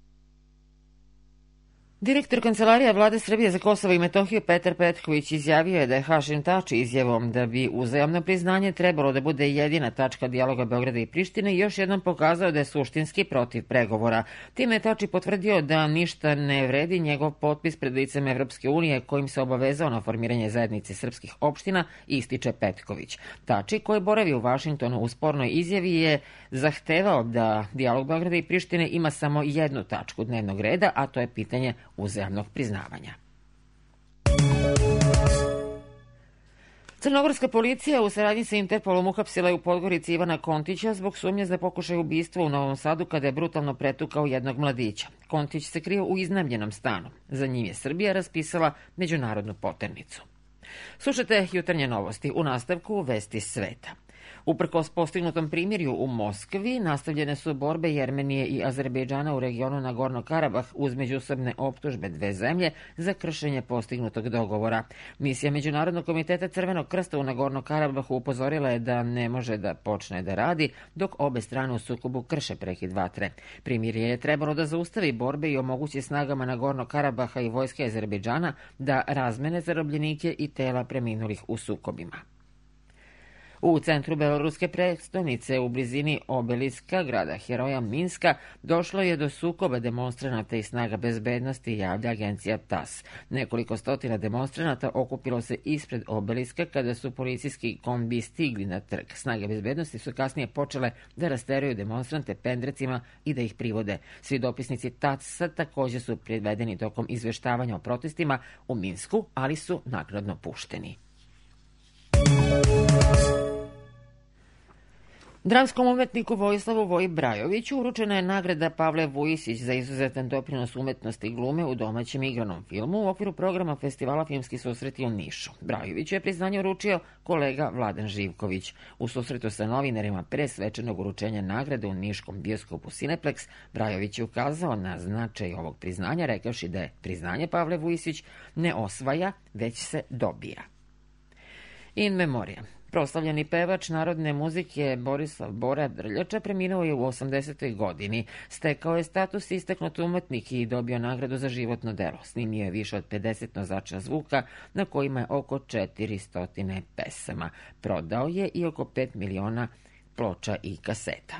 Direktor Kancelarija Vlade Srbije za Kosovo i Metohiju Petar Petković izjavio je da je Hašim Tači izjavom da bi uzajamno priznanje trebalo da bude jedina tačka dijaloga Beograda i Prištine i još jednom pokazao da je suštinski protiv pregovora. Time je Tači potvrdio da ništa ne vredi njegov potpis pred licem Evropske unije kojim se obavezao na formiranje zajednice srpskih opština, ističe Petković. Tači, koji boravi u Vašingtonu u spornoj izjavi, je zahtevao da dijalog Beograda i Prištine ima samo jednu tačku dnevnog reda, a to je pitanje uzajamnog priznavanja. Crnogorska policija u saradnji sa Interpolom uhapsila je u Podgorici Ivana Kontića zbog sumnje za pokušaj ubistva u Novom Sadu kada je brutalno pretukao jednog mladića. Kontić se krio u iznajmljenom stanu. Za njim je Srbija raspisala međunarodnu poternicu. Slušajte jutarnje novosti, u nastavku vesti sveta. Uprkos postignutom primirju u Moskvi, nastavljene su borbe Jermenije i Azerbejdžana u regionu Nagorno-Karabah uz međusobne optužbe dve zemlje za kršenje postignutog dogovora. Misija Međunarodnog komiteta Crvenog krsta u Nagorno-Karabahu upozorila je da ne može da počne da radi dok obe strane u sukobu krše prekid vatre. Primirje je trebalo da zaustavi borbe i omogući snagama Nagorno-Karabaha i vojske Azerbejdžana da razmene zarobljenike i tela preminulih u sukobima. U centru beloruske prestonice, u blizini obeliska grada heroja Minska, došlo je do sukoba demonstranata i snaga bezbednosti, javlja agencija TASS. Nekoliko stotina demonstranata okupilo se ispred obeliska kada su policijski kombi stigli na trg. Snage bezbednosti su kasnije počele da rasteruju demonstrante pendrecima i da ih privode. Svi dopisnici TASS-a također su privedeni tokom izveštavanja o protestima u Minsku, ali su naknadno pušteni. Dramskom umetniku Vojislavu Voji Brajoviću uručena je nagrada Pavle Vujisić za izuzetan doprinos umetnosti i glume u domaćem igranom filmu u okviru programa Festivala Filmski susreti u Nišu. Brajoviću je priznanje uručio kolega Vladan Živković. U susretu sa novinarima pre svečanog uručenja nagrade u niškom bioskopu Cineplex, Brajović je ukazao na značaj ovog priznanja, rekavši da je priznanje Pavle Vujisić ne osvaja, već se dobija. In memoriam. Proslavljeni pevač narodne muzike Borislav Bora Drljača preminuo je u 80. godini. Stekao je status istaknut umetnik i dobio nagradu za životno delo. Snimio je više od 50 nosača zvuka na kojima je oko 400 pesama. Prodao je i oko 5 miliona ploča i kaseta.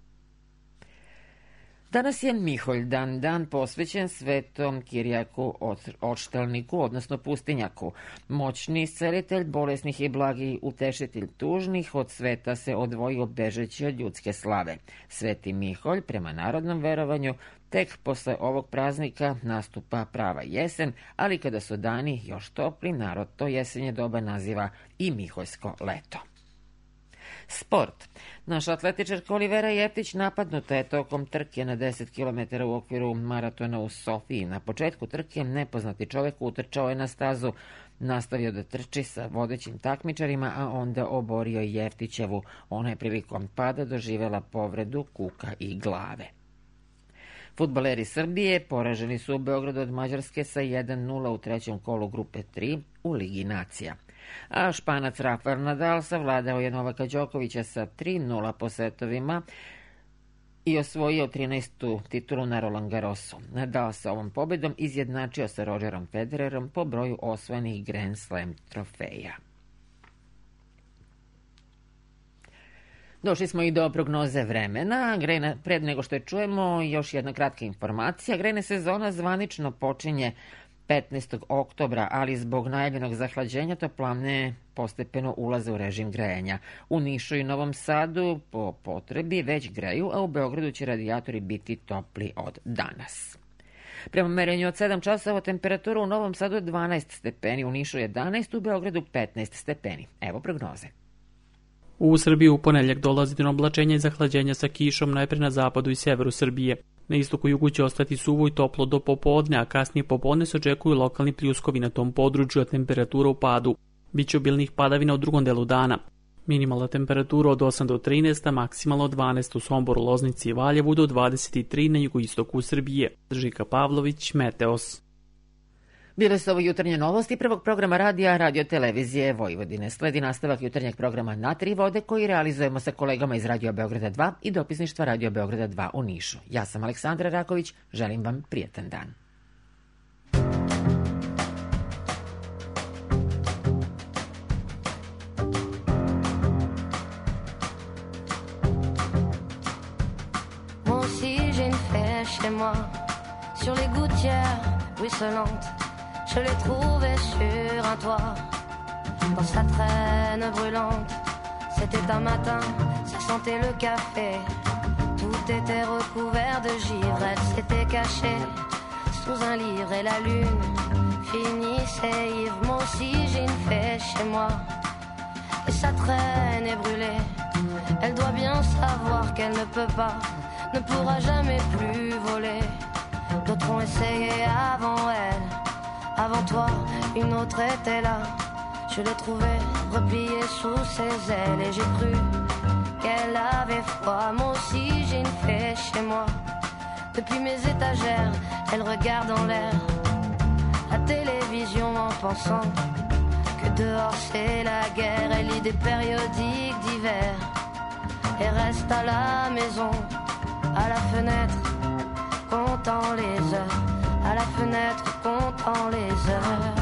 Danas je Miholjdan, dan posvećen Svetom Kirijaku Odštelniku, odnosno pustinjaku. Moćni iscelitelj bolesnih i blagi utešitelj tužnih od sveta se odvojio bežeći od ljudske slave. Sveti Miholj, prema narodnom verovanju, tek posle ovog praznika nastupa prava jesen, ali kada su dani još topli, narod to jesenje doba naziva i Miholjsko leto. Sport. Naša atletičarka Olivera Jeftić napadnuta je tokom trke na 10 km u okviru maratona u Sofiji. Na početku trke nepoznati čovjek utrčao je na stazu, nastavio da trči sa vodećim takmičarima, a onda oborio Jeftićevu. Ona je prilikom pada doživjela povredu kuka i glave. Fudbaleri Srbije poraženi su u Beogradu od Mađarske sa 1:0 u trećem kolu grupe 3 u Ligi nacija. A Španac Rafael Nadal savladao je Novaka Đokovića sa 3:0 po setovima i osvojio 13. titulu na Roland Garrosu. Nadal sa ovom pobedom izjednačio sa Rogerom Federerom po broju osvojenih Grand Slam trofeja. Došli smo i do prognoze vremena. Pred nego što je čujemo, još jedna kratka informacija. Grejna sezona zvanično počinje 15. oktobra, ali zbog najavljenog zahlađenja toplane postepeno ulaze u režim grejanja. U Nišu i Novom Sadu po potrebi već greju, a u Beogradu će radijatori biti topli od danas. Prema merenju od 7 časova temperatura u Novom Sadu je 12 stepeni, u Nišu 11, u Beogradu 15 stepeni. Evo prognoze. U Srbiju u ponedjeljak dolazi do oblačenja i zahlađenja sa kišom najpre na zapadu i severu Srbije. Na istoku i jugu će ostati suvo i toplo do popodne, a kasnije popodne se očekuju lokalni pljuskovi na tom području, a temperatura u padu. Biće obilnih padavina u drugom delu dana. Minimalna temperatura od 8 do 13, a maksimalno od 12 u Somboru, Loznici i Valjevu do 23 na jugoistoku Srbije. Žika Pavlović, Meteos. Bile su ovo jutarnje novosti prvog programa radija Radio Televizije Vojvodine. Sledi nastavak jutarnjeg programa Na tri vode koji realizujemo sa kolegama iz Radio Beograda 2 i dopisništva Radio Beograda 2 u Nišu. Ja sam Aleksandra Raković, želim vam prijetan dan. Moi aussi j'ai une fée chez moi, sur les gouttières ruisselantes. Je l'ai trouvée sur un toit, dans sa traîne brûlante. C'était un matin, ça sentait le café. Tout était recouvert de givre, elle s'était cachée sous un livre et la lune finissait ivre. Moi aussi j'ai une fée chez moi, et sa traîne est brûlée. Elle doit bien savoir qu'elle ne peut pas, ne pourra jamais plus voler. D'autres ont essayé avant elle. Avant toi, une autre était là. Je l'ai trouvée repliée sous ses ailes et j'ai cru qu'elle avait froid. Moi aussi j'ai une fée chez moi. Depuis mes étagères, elle regarde en l'air la télévision en pensant que dehors c'est la guerre. Elle lit des périodiques d'hiver et reste à la maison, à la fenêtre, comptant les heures. À la fenêtre, comptant les heures.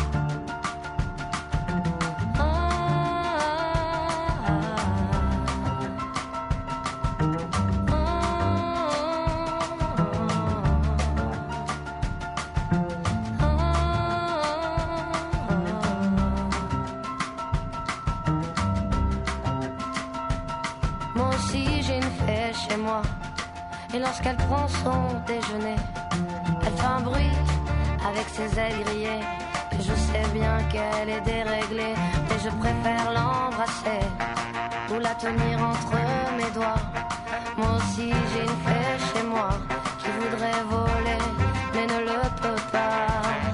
Moi aussi j'ai une fée chez moi, et lorsqu'elle prend son déjeuner, elle fait un bruit avec ses ailes grillées. Et je sais bien qu'elle est déréglée, mais je préfère l'embrasser ou la tenir entre mes doigts. Moi aussi j'ai une flèche chez moi qui voudrait voler mais ne le peut pas.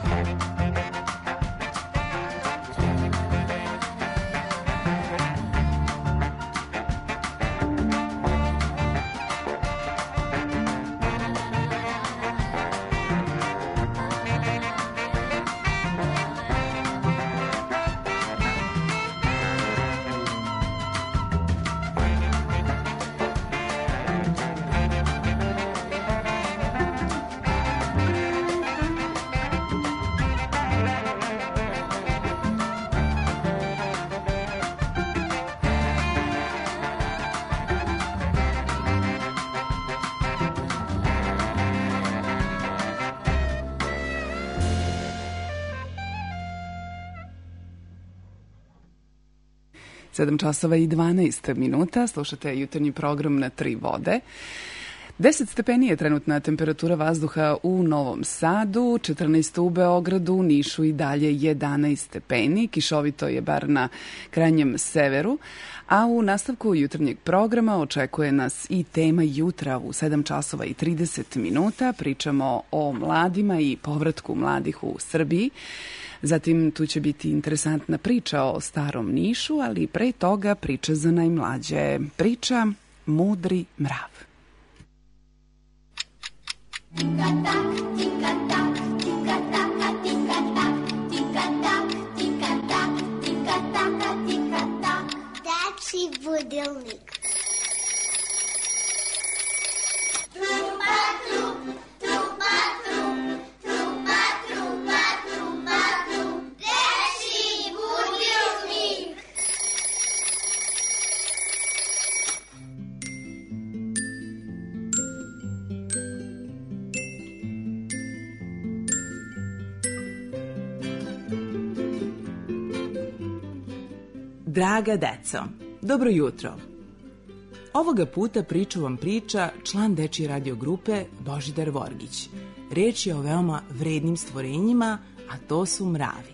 Sedam časova i 12 minuta, slušate jutarnji program na Tri vode. 10 stepeni je trenutna temperatura vazduha u Novom Sadu, 14 u Beogradu, u Nišu i dalje 11 stepeni, kišovito je bar na krajnjem severu, a u nastavku jutarnjeg programa očekuje nas i tema jutra u 7 časova i 30 minuta. Pričamo o mladima i povratku mladih u Srbiji. Zatim tu će biti interesantna priča o starom Nišu, ali pre toga priča za najmlađe. Priča Mudri mrav. Tika-tak, tika-tak, tika-taka, tika-tak, tika-tak, tika-tak, tika-taka, tika-tak. Dečji budilnik. Trupa, trup, trupa, trup, trupa, trupa, trupa, trup. Dečji budilnik. Draga deco, dobro jutro. Ovoga puta priču vam priča član Dečije radio grupe Božidar Vorgić. Reč je o veoma vrednim stvorenjima, a to su mravi.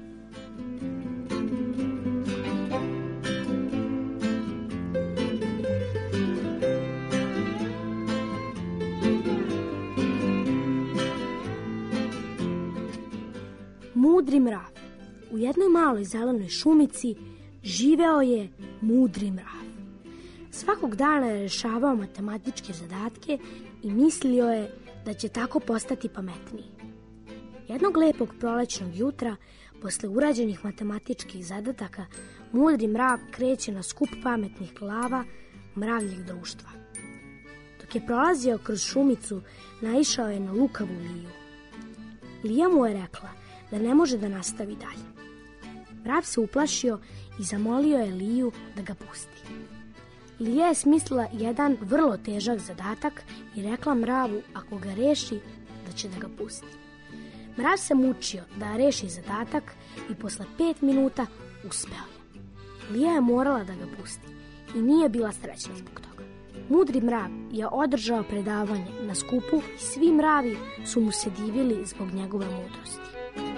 Mudri mrav. U jednoj maloj zelenoj šumici živeo je mudri mrav. Svakog dana je rešavao matematičke zadatke i mislio je da će tako postati pametniji. Jednog lepog prolećnog jutra, posle urađenih matematičkih zadataka, mudri mrav kreće na skup pametnih glava mravljeg društva. Dok je prolazio kroz šumicu, naišao je na lukavu Liju. Lija mu je rekla da ne može da nastavi dalje. Mrav se uplašio i zamolio je Liju da ga pusti. Lija je smislila jedan vrlo težak zadatak i rekla mravu ako ga reši da će da ga pusti. Mrav se mučio da reši zadatak i posle 5 minuta uspeo je. Lija je morala da ga pusti i nije bila srećna zbog toga. Mudri mrav je održao predavanje na skupu i svi mravi su mu se divili zbog njegove mudrosti.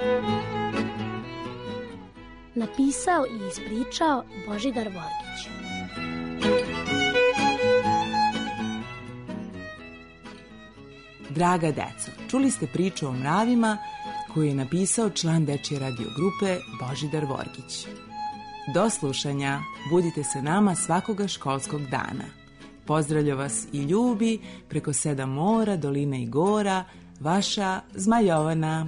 Napisao i ispričao Božidar Vorgić. Draga deco, čuli ste priču o mravima koju je napisao član Dečije radio grupe Božidar Vorgić. Do slušanja, budite se nama svakoga školskog dana. Pozdravlja vas i ljubi preko 7 mora, dolina i gora, vaša Zmajovana.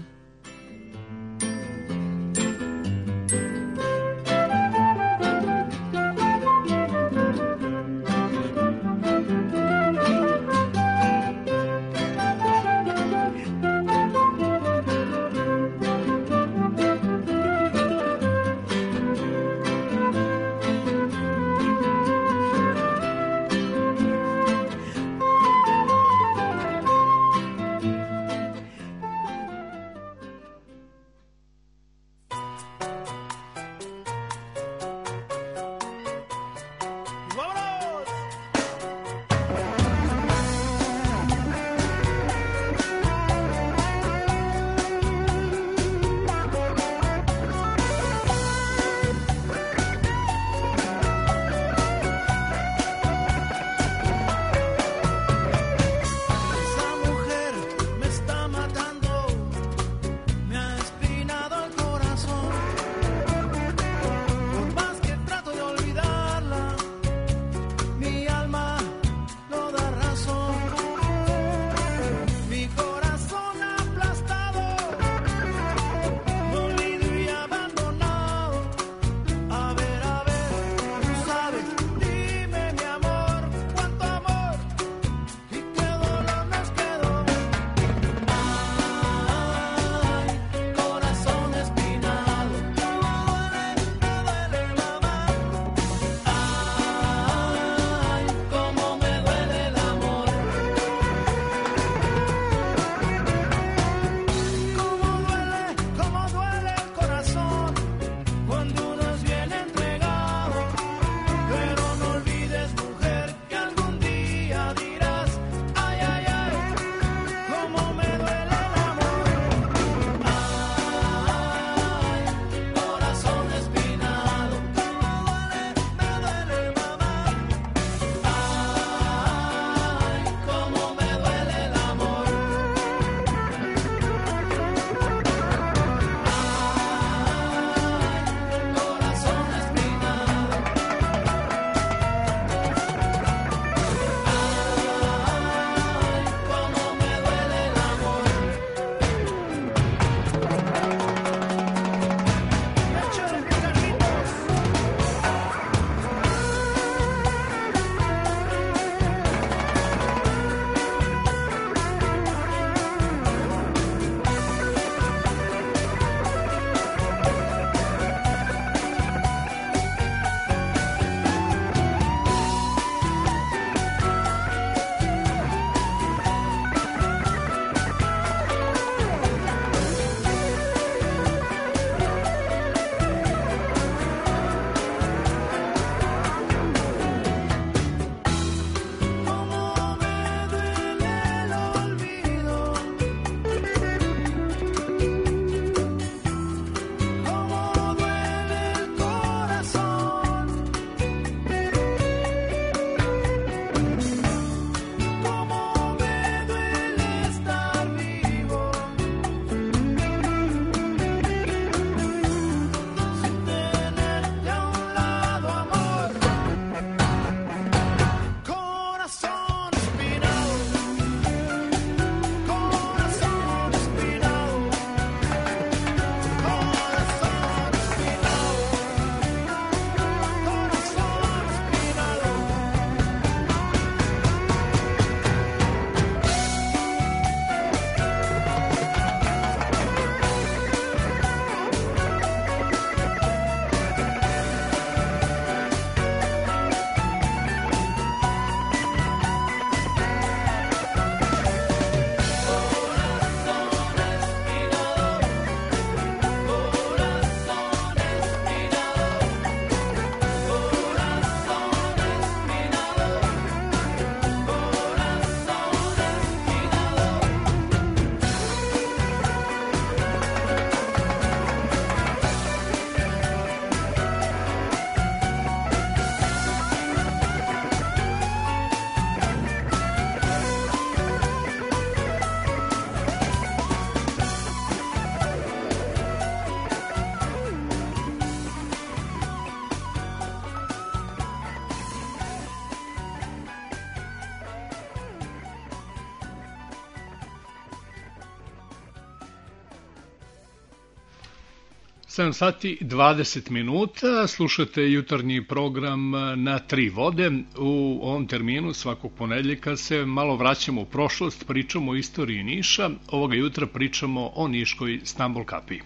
7 sati 20 minuta, slušate jutarnji program Na tri vode. U ovom terminu svakog ponedjeljka se malo vraćamo u prošlost, pričamo o istoriji Niša. Ovoga jutra pričamo o niškoj Stambol kapiji.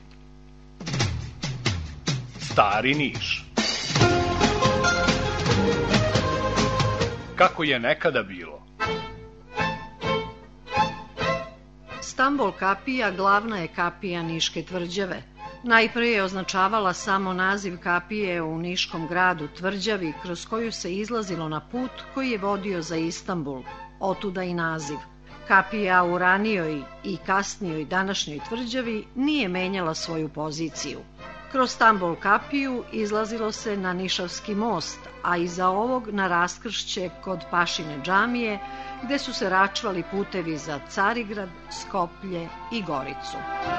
Stari Niš. Kako je nekada bilo? Stambol kapija glavna je kapija Niške tvrđave. Najpre je označavala samo naziv kapije u Niškom gradu Tvrđavi, kroz koju se izlazilo na put koji je vodio za Istanbul, otuda i naziv. Kapija u ranijoj i kasnijoj današnjoj Tvrđavi nije menjala svoju poziciju. Kroz Stambol kapiju izlazilo se na Nišavski most, a iza ovog na raskršće kod Pašine džamije, gde su se račvali putevi za Carigrad, Skoplje i Goricu.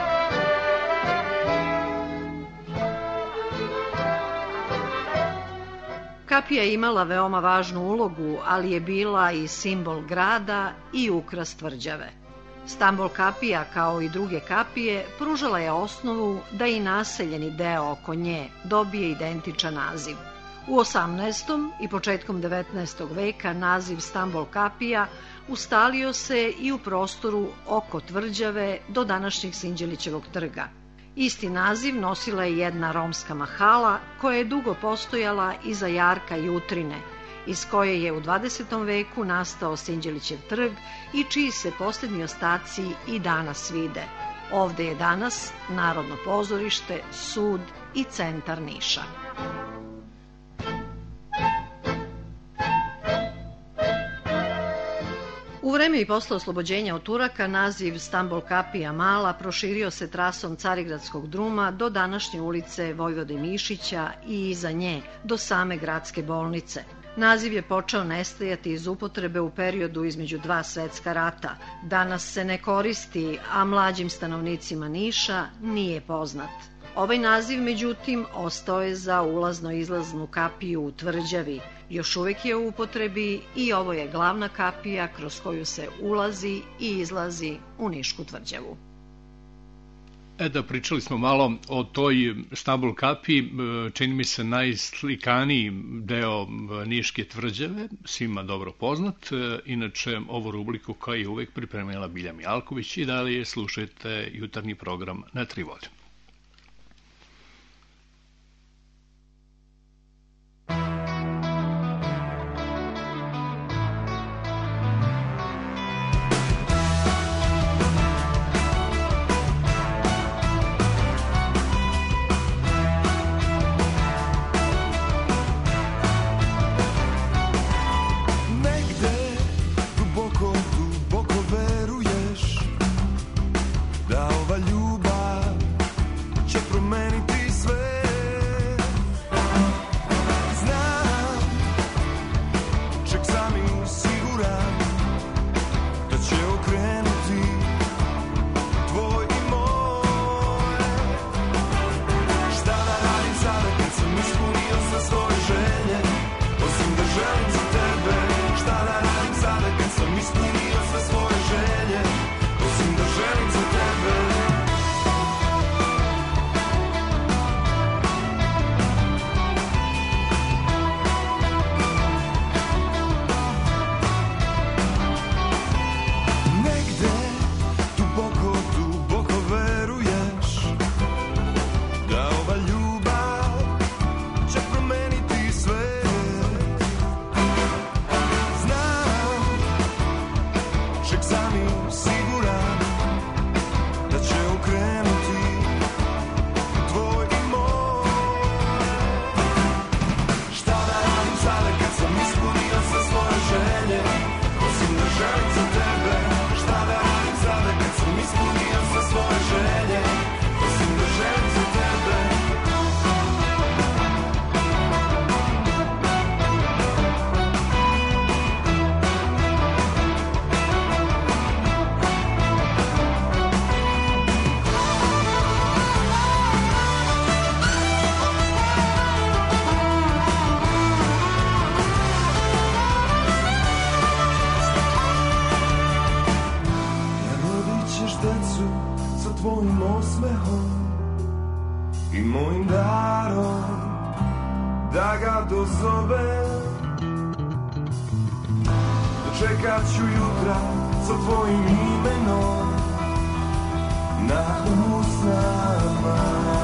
Kapija je imala veoma važnu ulogu, ali je bila i simbol grada i ukras tvrđave. Stambol kapija, kao i druge kapije, pružala je osnovu da i naseljeni deo oko nje dobije identičan naziv. U 18. i početkom 19. veka naziv Stambol kapija ustalio se i u prostoru oko tvrđave do današnjeg Sinđelićevog trga. Isti naziv nosila je jedna romska mahala koja je dugo postojala iza jarka Jutrine, iz koje je u 20. veku nastao Sinđelićev trg i čiji se posljednji ostaci i danas vide. Ovde je danas Narodno pozorište, sud i centar Niša. U vreme i posle oslobođenja od Turaka naziv Stambol kapija Mala proširio se trasom Carigradskog druma do današnje ulice Vojvode Mišića i iza nje do same gradske bolnice. Naziv je počeo nestajati iz upotrebe u periodu između dva svetska rata. Danas se ne koristi, a mlađim stanovnicima Niša nije poznat. Ovaj naziv, međutim, ostao je za ulazno-izlaznu kapiju u Tvrđavi. Još uvek je u upotrebi i ovo je glavna kapija kroz koju se ulazi i izlazi u Nišku Tvrđavu. Pričali smo malo o toj Stambol kapiji, čini mi se najslikaniji deo Niške Tvrđave, svima dobro poznat. Inače, ovu rubriku koja je uvek pripremila Bilja Mijalković i dalje slušajte jutarnji program Na tri vode. i mojim darom da ga dozove. Dočekat ću jutra sa tvojim imenom na usnama.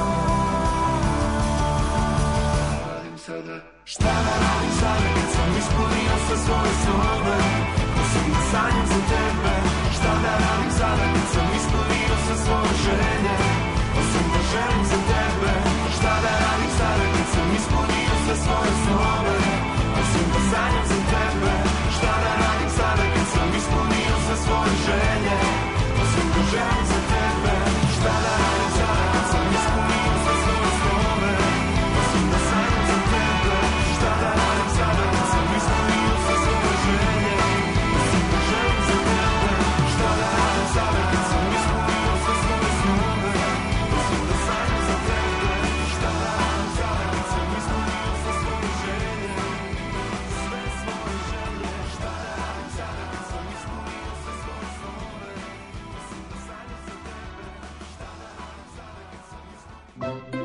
Šta da radim sada kad sam ispunio sve svoje snove, osim da sanjam za tebe. Šta da radim sada kad sam ispunio sve svoje želje, osim da želim za tebe. Šta da radim sada kad sam ispunio sve svoje snove, osim da sanjam za tebe. Šta da radim sada kad sam ispunio sve svoje želje, osim da želim za tebe. Šta da radim sada kad sam ispunio sve svoje snove, osim da sanjam za tebe. Šta da radim sada kad sam ispunio sve svoje želje, osim da želim za tebe. Šta da radim sada kad sam ispunio sve svoje snove, osim da sanjam za tebe. Šta da radim sada kad sam ispunio sve svoje želje, sve svoje želje. Šta da radim sada kad sam ispunio sve svoje snove, osim da sanjam za tebe. Šta da radim sada kad sam ispunio.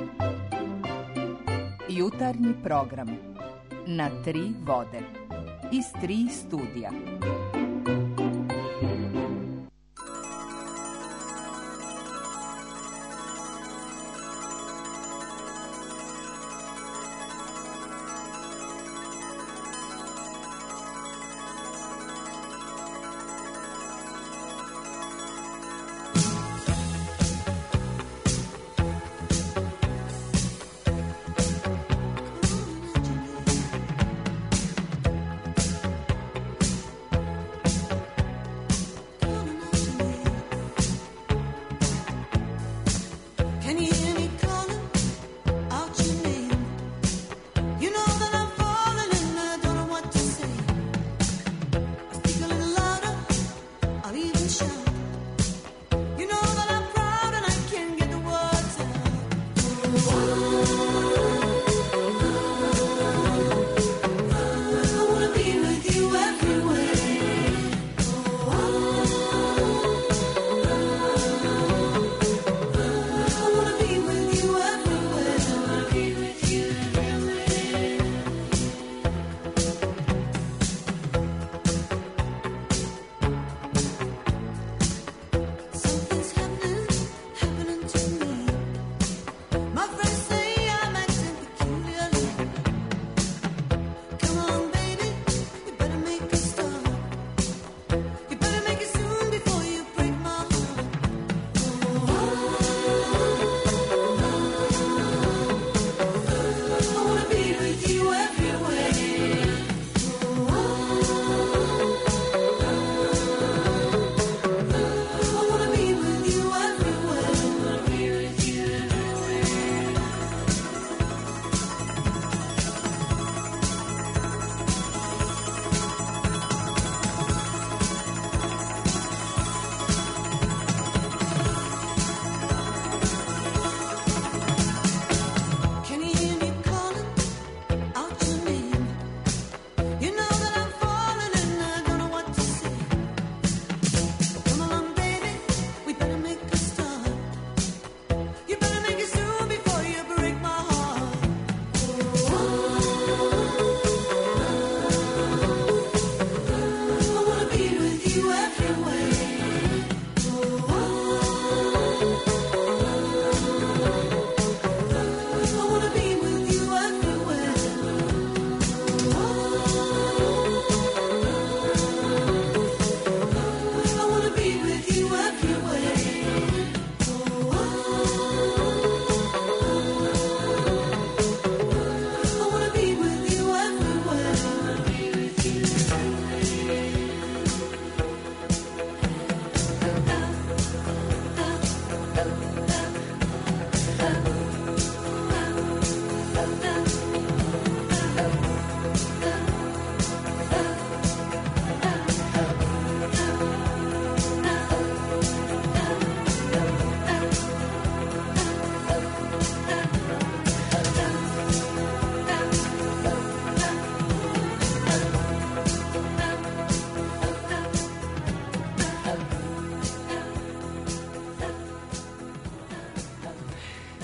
Jutarnji program na tri vode iz 3 studija.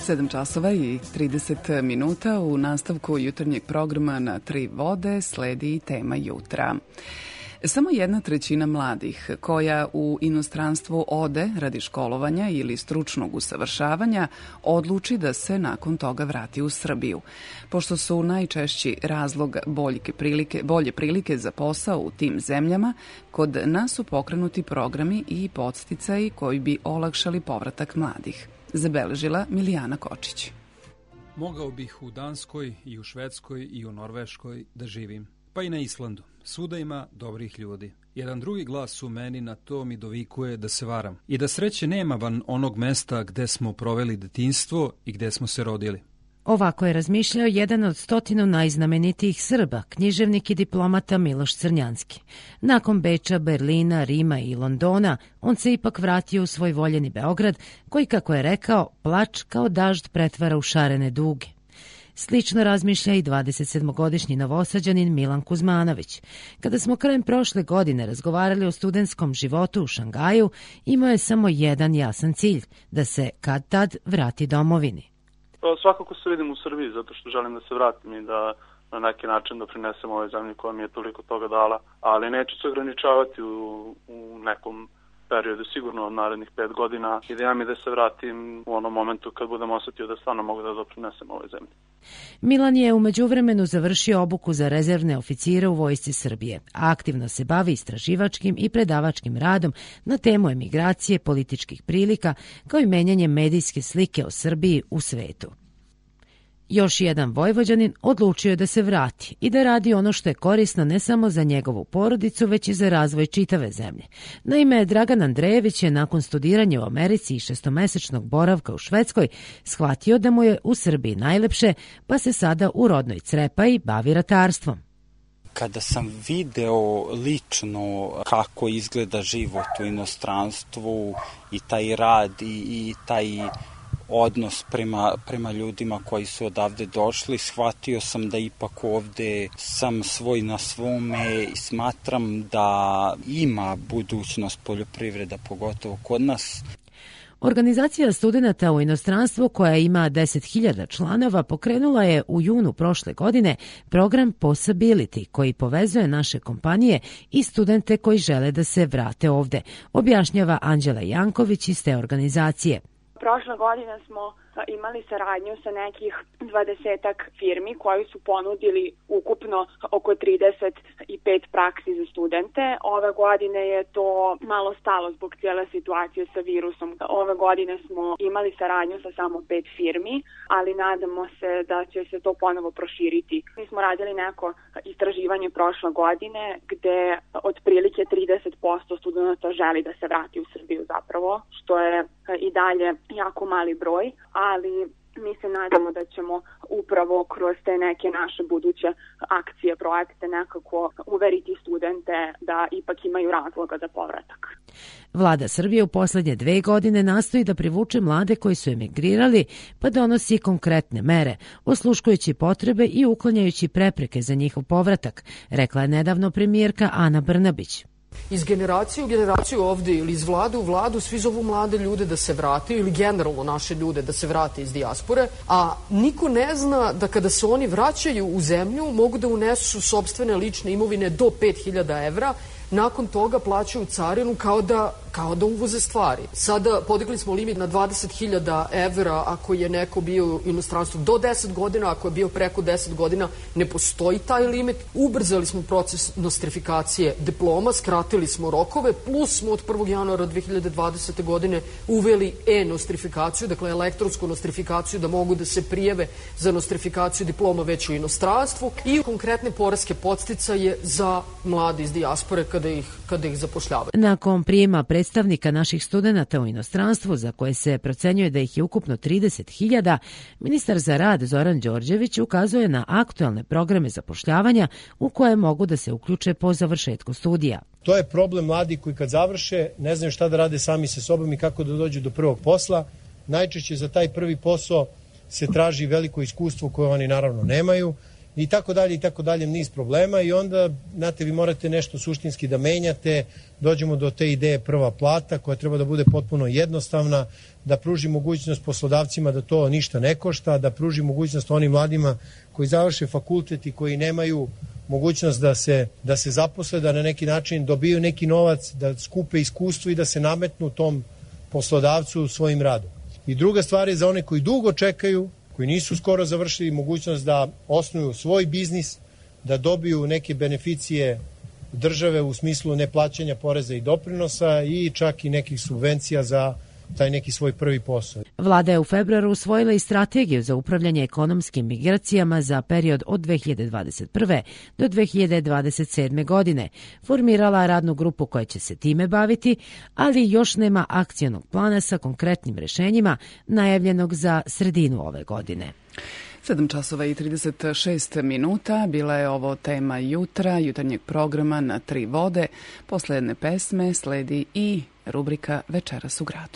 7 časova i 30 minuta u nastavku jutarnjeg programa na Tri vode sledi i tema jutra. Samo 1/3 mladih koja u inostranstvu ode radi školovanja ili stručnog usavršavanja odluči da se nakon toga vrati u Srbiju. Pošto su najčešći razlog bolje prilike za posao u tim zemljama, kod nas su pokrenuti programi i podsticaji koji bi olakšali povratak mladih, zabeležila Milijana Kočić. Mogao bih u Danskoj i u Švedskoj i u Norveškoj da živim, pa i na Islandu. Svuda ima dobrih ljudi. Jedan drugi glas u meni na to mi dovikuje da se varam i da sreće nema van onog mesta gde smo proveli detinjstvo i gde smo se rodili. Ovako je razmišljao jedan od 100 najznamenitijih Srba, književnik i diplomata Miloš Crnjanski. Nakon Beča, Berlina, Rima i Londona, on se ipak vratio u svoj voljeni Beograd, koji, kako je rekao, plač kao dažd pretvara u šarene duge. Slično razmišlja i 27-godišnji Novosađanin Milan Kuzmanović. Kada smo krajem prošle godine razgovarali o studentskom životu u Šangaju, imao je samo jedan jasan cilj, da se kad tad vrati domovini. Svakako se vidim u Srbiji, zato što želim da se vratim i da na neki način doprinesem ovoj zemlji koja mi je toliko toga dala, ali neću se ograničavati u nekom periodu, sigurno od narednih 5 godina. Ideja mi da se vratim u onom momentu kad budem osetio da stvarno mogu da doprinesem ovoj zemlji. Milan je u međuvremenu završio obuku za rezervne oficire u Vojsci Srbije, a aktivno se bavi istraživačkim i predavačkim radom na temu emigracije, političkih prilika, kao i menjanje medijske slike o Srbiji u svetu. Još jedan Vojvođanin odlučio je da se vrati i da radi ono što je korisno ne samo za njegovu porodicu, već i za razvoj čitave zemlje. Naime, Dragan Andrejević je nakon studiranja u Americi i 6-mesečnog boravka u Švedskoj shvatio da mu je u Srbiji najlepše, pa se sada u rodnoj Crepaji bavi ratarstvom. Kada sam video lično kako izgleda život u inostranstvu i taj rad i taj odnos prema ljudima koji su odavde došli, shvatio sam da ipak ovde sam svoj na svome i smatram da ima budućnost poljoprivreda, pogotovo kod nas. Organizacija studenata u inostranstvu, koja ima 10.000 članova, pokrenula je u junu prošle godine program Possibility, koji povezuje naše kompanije i studente koji žele da se vrate ovde, objašnjava Anđela Janković iz te organizacije. Prošle godine smo imali saradnju sa nekih 20-ak firmi koji su ponudili ukupno oko 35 praksi za studente. Ove godine je to malo stalo zbog cijele situacije sa virusom. Ove godine smo imali saradnju sa samo 5 firmi, ali nadamo se da će se to ponovo proširiti. Mi smo radili neko istraživanje prošle godine gde otprilike 30% studenta želi da se vrati u Srbiju zapravo, što je i dalje jako mali broj, ali mi se nadamo da ćemo upravo kroz te neke naše buduće akcije, projekte nekako uveriti studente da ipak imaju razloga za povratak. Vlada Srbije u poslednje 2 godine nastoji da privuče mlade koji su emigrirali, pa donosi konkretne mere, osluškujući potrebe i uklanjajući prepreke za njihov povratak, rekla je nedavno premijerka Ana Brnabić. Iz generacije u generaciju ovde ili iz vlade u vladu svi zovu mlade ljude da se vrate ili generalno naše ljude da se vrate iz dijaspore, a niko ne zna da kada se oni vraćaju u zemlju mogu da unesu sopstvene lične imovine do 5.000 evra, nakon toga plaćaju carinu kao da uvoze stvari. Sada podigli smo limit na 20.000 evra ako je neko bio u inostranstvu do 10 godina, ako je bio preko 10 godina ne postoji taj limit. Ubrzali smo proces nostrifikacije diploma, skratili smo rokove, plus smo od 1. januara 2020. godine uveli e-nostrifikaciju, dakle elektronsku nostrifikaciju da mogu da se prijave za nostrifikaciju diploma već u inostranstvu i konkretne poreske podsticaje za mlade iz dijaspore kada ih zapošljavaju. Nakon prijema predstavnika naših studenata u inostranstvu, za koje se procenjuje da ih je ukupno 30.000, ministar za rad Zoran Đorđević ukazuje na aktuelne programe zapošljavanja u koje mogu da se uključe po završetku studija. To je problem mladih koji kad završe ne znaju šta da rade sami sa sobom i kako da dođu do prvog posla. Najčešće za taj prvi posao se traži veliko iskustvo koje oni naravno nemaju i tako dalje, niz problema i onda, znate, vi morate nešto suštinski da menjate, dođemo do te ideje prva plata koja treba da bude potpuno jednostavna, da pruži mogućnost poslodavcima da to ništa ne košta, da pruži mogućnost onim mladima koji završe fakultet i koji nemaju mogućnost da se zaposle, da na neki način dobiju neki novac, da skupe iskustvo i da se nametnu tom poslodavcu svojim radom. I druga stvar je za one koji dugo čekaju, koji nisu skoro završili, mogućnost da osnuju svoj biznis, da dobiju neke beneficije države u smislu neplaćanja poreza i doprinosa i čak i nekih subvencija za taj neki svoj prvi posao. Vlada je u februaru usvojila i strategiju za upravljanje ekonomskim migracijama za period od 2021. do 2027. godine. Formirala radnu grupu koja će se time baviti, ali još nema akcionog plana sa konkretnim rešenjima najavljenog za sredinu ove godine. 7 časova i 36 minuta. Bila je ovo tema jutarnjeg programa na Tri vode. Posle jedne pesme sledi i rubrika Večeras u gradu.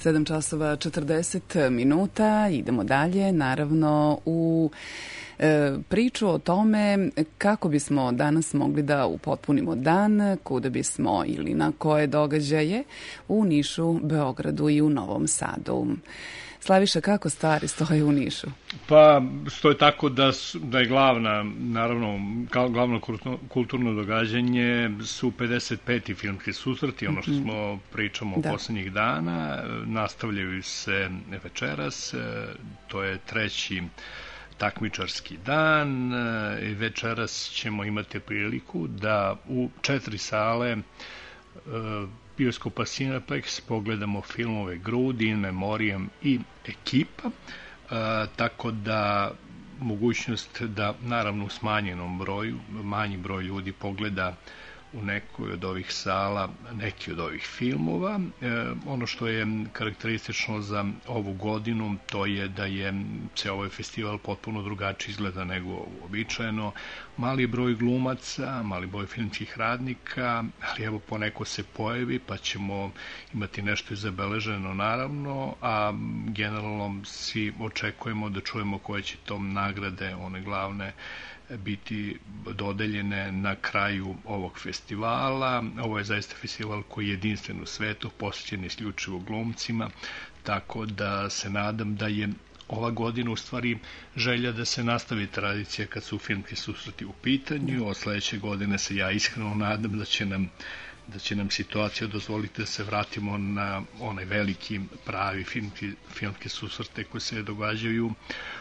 7 časova 40 minuta, idemo dalje, naravno u priču o tome kako bismo danas mogli da upotpunimo dan, kuda bismo ili na koje događaje u Nišu, Beogradu i u Novom Sadu. Slaviša, kako stvari stoje u Nišu? Pa, stoje tako da je glavno kulturno događanje su 55. filmski susreti, ono što smo pričamo poslednjih dana. Nastavljaju se večeras, to je 3. takmičarski dan i večeras ćemo imati priliku da u 4 sale bioskopa Cineplex pogledamo filmove Grudi, In Memoriam i Ekipa, tako da mogućnost da naravno u smanjenom broju, manji broj ljudi pogleda u nekoj od ovih sala neki od ovih filmova. Ono što je karakteristično za ovu godinu, to je da je se ovaj festival potpuno drugačije izgleda nego uobičajeno. Mali broj glumaca, mali broj filmskih radnika, ali evo poneko se pojavi pa ćemo imati nešto zabeleženo naravno, a generalno svi očekujemo da čujemo koje će to nagrade, one glavne, biti dodeljene na kraju ovog festivala. Ovo je zaista festival koji je jedinstven u svetu, posvećen isključivo glumcima, tako da se nadam da je ova godina u stvari želja da se nastavi tradicija kad su filmski susreti u pitanju. Od sledeće godine se ja iskreno nadam da će nam situacija dozvoliti da se vratimo na onaj veliki pravi filmski susrete koji se događaju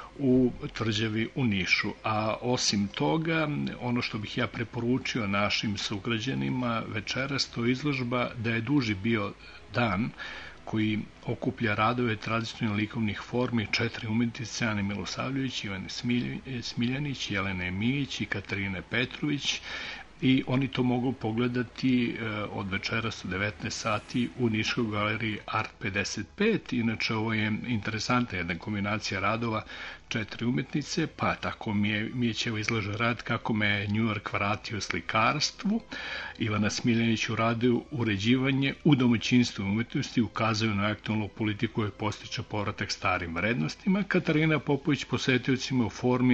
u Tvrđavi u Nišu. A osim toga, ono što bih ja preporučio našim sugrađanima večeras, to je izložba Da je duži bio dan, koji okuplja radove tradicionalnih likovnih formi 4 umetnice, Ane Milosavljević, Ivane Smiljanić, Jelene Mijić i Katarine Petrović, i oni to mogu pogledati od večeras u 19 sati u Niškoj galeriji Art 55. Inače, ovo je interesantna jedna kombinacija radova 4 umetnice, pa tako Mijećeva izlaže rad Kako me New York vratio slikarstvu, Ivana Smiljanić u radu Uređivanje u domaćinstvu umetnosti, ukazuju na aktualnu politiku koja postiče povratak starim vrednostima, Katarina Popović posetiocima u formi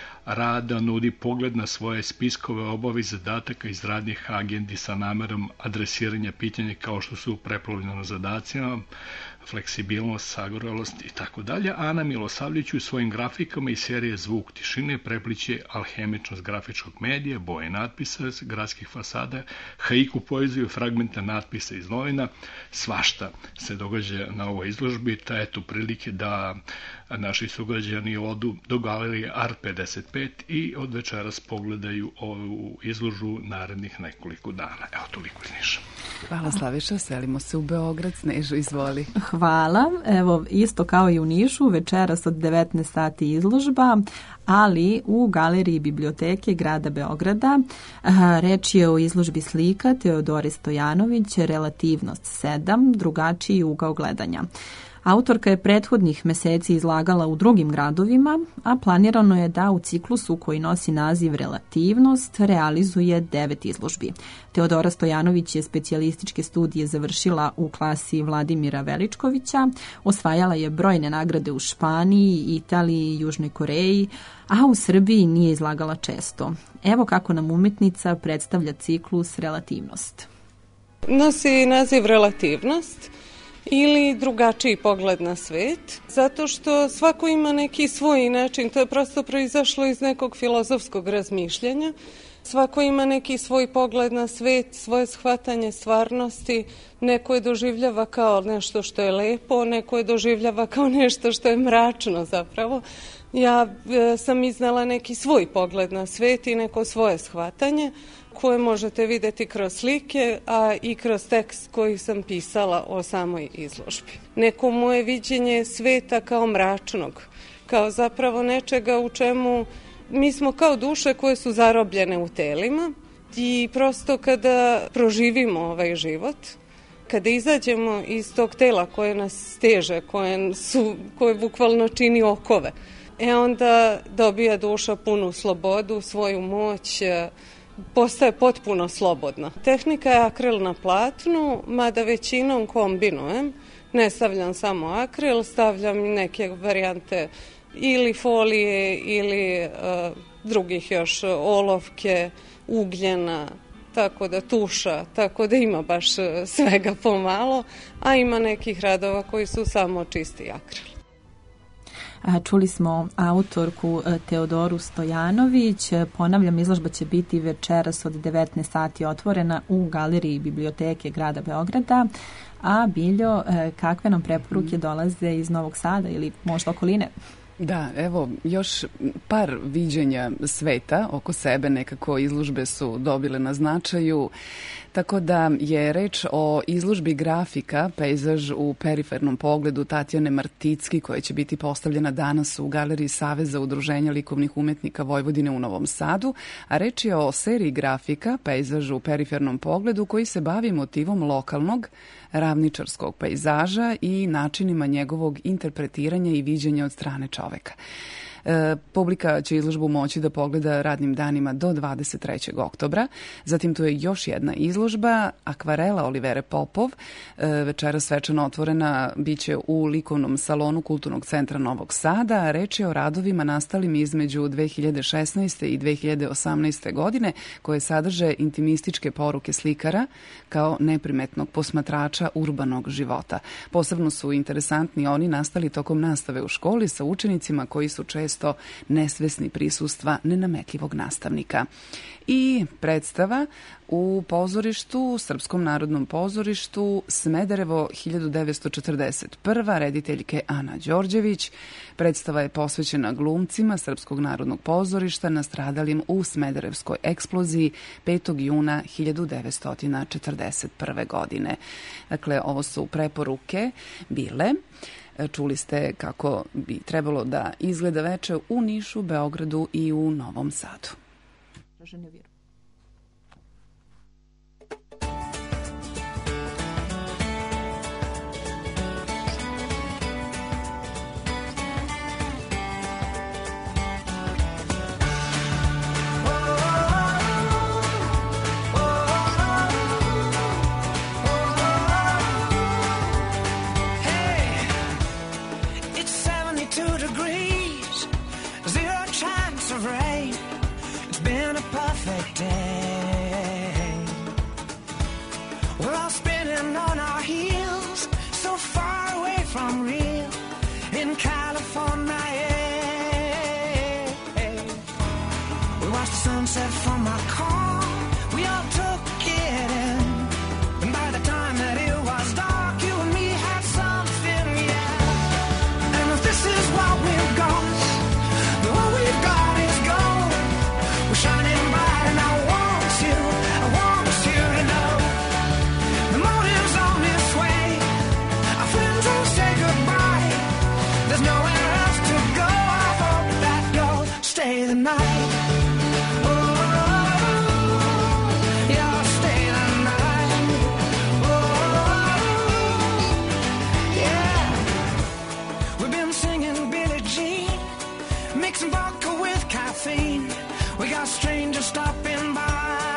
rada nudi pogled na svoje spiskove obavy zadataka iz radnih agendi sa namerom adresiranja pitanja kao što su preplavljeno zadacima, fleksibilnost, sagoralost i tako dalje. Ana Milosavljević u svojim grafikama iz serije Zvuk tišine prepliče alhemičnost grafičkog medija, boje natpisa, gradskih fasada, haiku poeziju, fragmenta natpisa iz novina. Svašta se događa na ovoj izložbi, ta eto prilike da naši sugrađani odu do galerije Art 55 i od večeras pogledaju ovu izložbu narednih nekoliko dana. Evo, toliko iz Niša. Hvala Slaviša, selimo se u Beograd. Snežo, izvoli. Hvala. Evo, isto kao i u Nišu, večeras od 19 sati izložba, ali u galeriji biblioteke grada Beograda. Reč je o izložbi slika Teodore Stojanović, Relativnost 7, drugačiji ugao gledanja. Autorka je prethodnih meseci izlagala u drugim gradovima, a planirano je da u ciklusu koji nosi naziv Relativnost realizuje 9 izložbi. Teodora Stojanović je specijalističke studije završila u klasi Vladimira Veličkovića, osvajala je brojne nagrade u Španiji, Italiji i Južnoj Koreji, a u Srbiji nije izlagala često. Evo kako nam umetnica predstavlja ciklus Relativnost. Nosi naziv Relativnost ili drugačiji pogled na svet, zato što svako ima neki svoj način, to je prosto proizašlo iz nekog filozofskog razmišljanja. Svako ima neki svoj pogled na svet, svoje shvatanje stvarnosti, neko je doživljava kao nešto što je lepo, neko je doživljava kao nešto što je mračno zapravo. Ja sam iznala neki svoj pogled na svet i neko svoje shvatanje koje možete vidjeti kroz slike, a i kroz tekst koji sam pisala o samoj izložbi. Neko moje viđenje sveta kao mračnog, kao zapravo nečega u čemu mi smo kao duše koje su zarobljene u telima i prosto kada proživimo ovaj život, kada izađemo iz tog tela koje nas steže, koje bukvalno čini okove, onda dobija duša punu slobodu, svoju moć, postaje potpuno slobodna. Tehnika je akril na platnu, mada većinom kombinujem. ne stavljam samo akril, stavljam i neke varijante ili folije ili drugih još olovke, ugljena, tako da tuša, tako da ima baš svega pomalo, a ima nekih radova koji su samo čisti akril. Čuli smo autorku Teodoru Stojanović. Ponavljam, izložba će biti večeras od 19 sati otvorena u galeriji biblioteke grada Beograda. A Biljo, kakve nam preporuke dolaze iz Novog Sada ili možda okoline? Da, evo, još par viđenja sveta oko sebe, nekako izložbe su dobile na značaju, tako da je reč o izložbi grafika Pejzaž u perifernom pogledu Tatjane Marticki, koja će biti postavljena danas u Galeriji Saveza udruženja likovnih umetnika Vojvodine u Novom Sadu, a reč je o seriji grafika Pejzaž u perifernom pogledu koji se bavi motivom lokalnog ravničarskog pejzaža i načinima njegovog interpretiranja i viđenja od strane čoveka. Publika će izložbu moći da pogleda radnim danima do 23. oktobra. Zatim tu je još jedna izložba, akvarela Olivere Popov. Večera svečano otvorena biće u likovnom salonu Kulturnog centra Novog Sada. Reč je o radovima nastalim između 2016. i 2018. godine koje sadrže intimističke poruke slikara kao neprimetnog posmatrača urbanog života. Posebno su interesantni oni nastali tokom nastave u školi sa učenicima koji su često nesvesni prisustva nenametljivog nastavnika. I predstava u pozorištu, Srpskom narodnom pozorištu Smederevo 1941. rediteljke Ana Đorđević. Predstava je posvećena glumcima Srpskog narodnog pozorišta nastradalim u Smederevskoj eksploziji 5. juna 1941. godine. Dakle, ovo su preporuke bile. Čuli ste kako bi trebalo da izgleda veče u Nišu, Beogradu i u Novom Sadu. Sunset from my car, we all took it in. And by the time that it was dark, you and me had something, yeah. And if this is what we've got, then what we've got is gold. We're shining bright and I want you to know. The morning's on its way, our friends will say goodbye. There's nowhere else to go, I hope that you'll stay the night. We got strangers stopping by,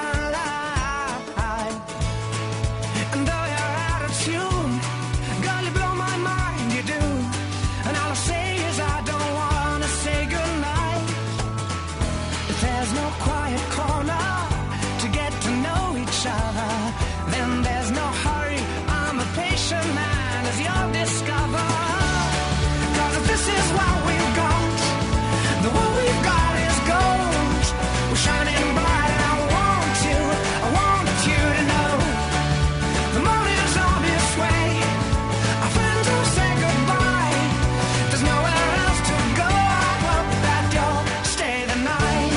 and though you're out of tune, girl, you blow my mind, you do. And all I say is I don't wanna say goodnight. If there's no quiet corner to get to know each other, then there's no hurry. I'm a patient man, as you'll discover. 'Cause if this is what we've got, the what we've got is gold. We're shining bright and I want you to know. The morning's on its way, our friends will say goodbye. There's nowhere else to go, I hope that you'll stay the night.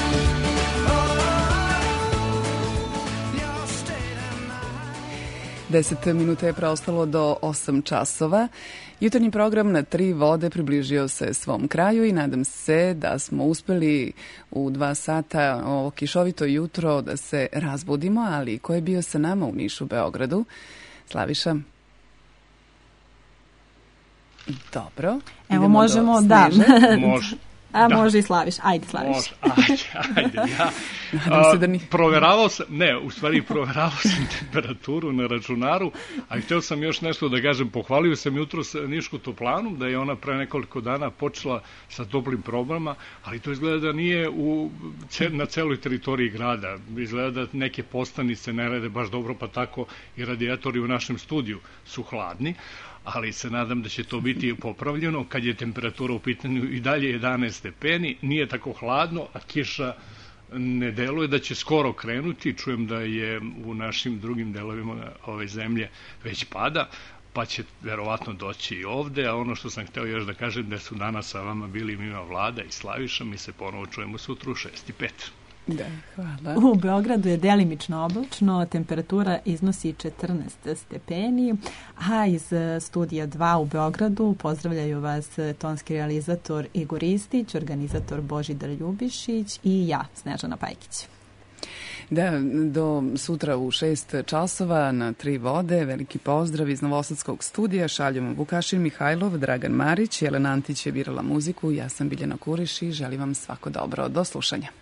You'll stay the night. 10 minuta je preostalo do 8 časova. Jutarnji program na Tri vode približio se svom kraju i nadam se da smo uspeli u 2 sata ovo kišovito jutro da se razbudimo, ali ko je bio sa nama u Nišu, Beogradu? Slaviša? Dobro. Evo možemo da. A može i Slaviš. Ajde, Slaviš. Može, ajde. Ja Nadam se da ni... proveravao sam temperaturu na računaru, a hteo sam još nešto da kažem. Pohvalio sam jutros Nišku toplanu, da je ona pre nekoliko dana počela sa toplim probama, ali to izgleda da nije na celoj teritoriji grada. Izgleda da neke postanice ne rade baš dobro, pa tako i radijatori u našem studiju su hladni, ali se nadam da će to biti popravljeno. Kad je temperatura u pitanju i dalje 11 stepeni, nije tako hladno, a kiša ne deluje da će skoro krenuti. Čujem da je u našim drugim delovima ove zemlje već pada, pa će verovatno doći i ovde. A ono što sam hteo još da kažem, da su danas sa vama bili Mima Vlada i Slaviša. Mi se ponovo čujemo sutra u 6:05. Da, hvala. U Beogradu je delimično oblačno, temperatura iznosi 14 stepeni, a iz studija 2 u Beogradu pozdravljaju vas tonski realizator Igor Ristić, organizator Božidar Ljubišić i ja, Snežana Pajkić. Da, do sutra u 6 časova na 3 vode. Veliki pozdrav iz Novosadskog studija. Šaljemo Vukašin Mihajlov, Dragan Marić, Jelena Antić je birala muziku, ja sam Biljana Kuriš i želim vam svako dobro. Do slušanja.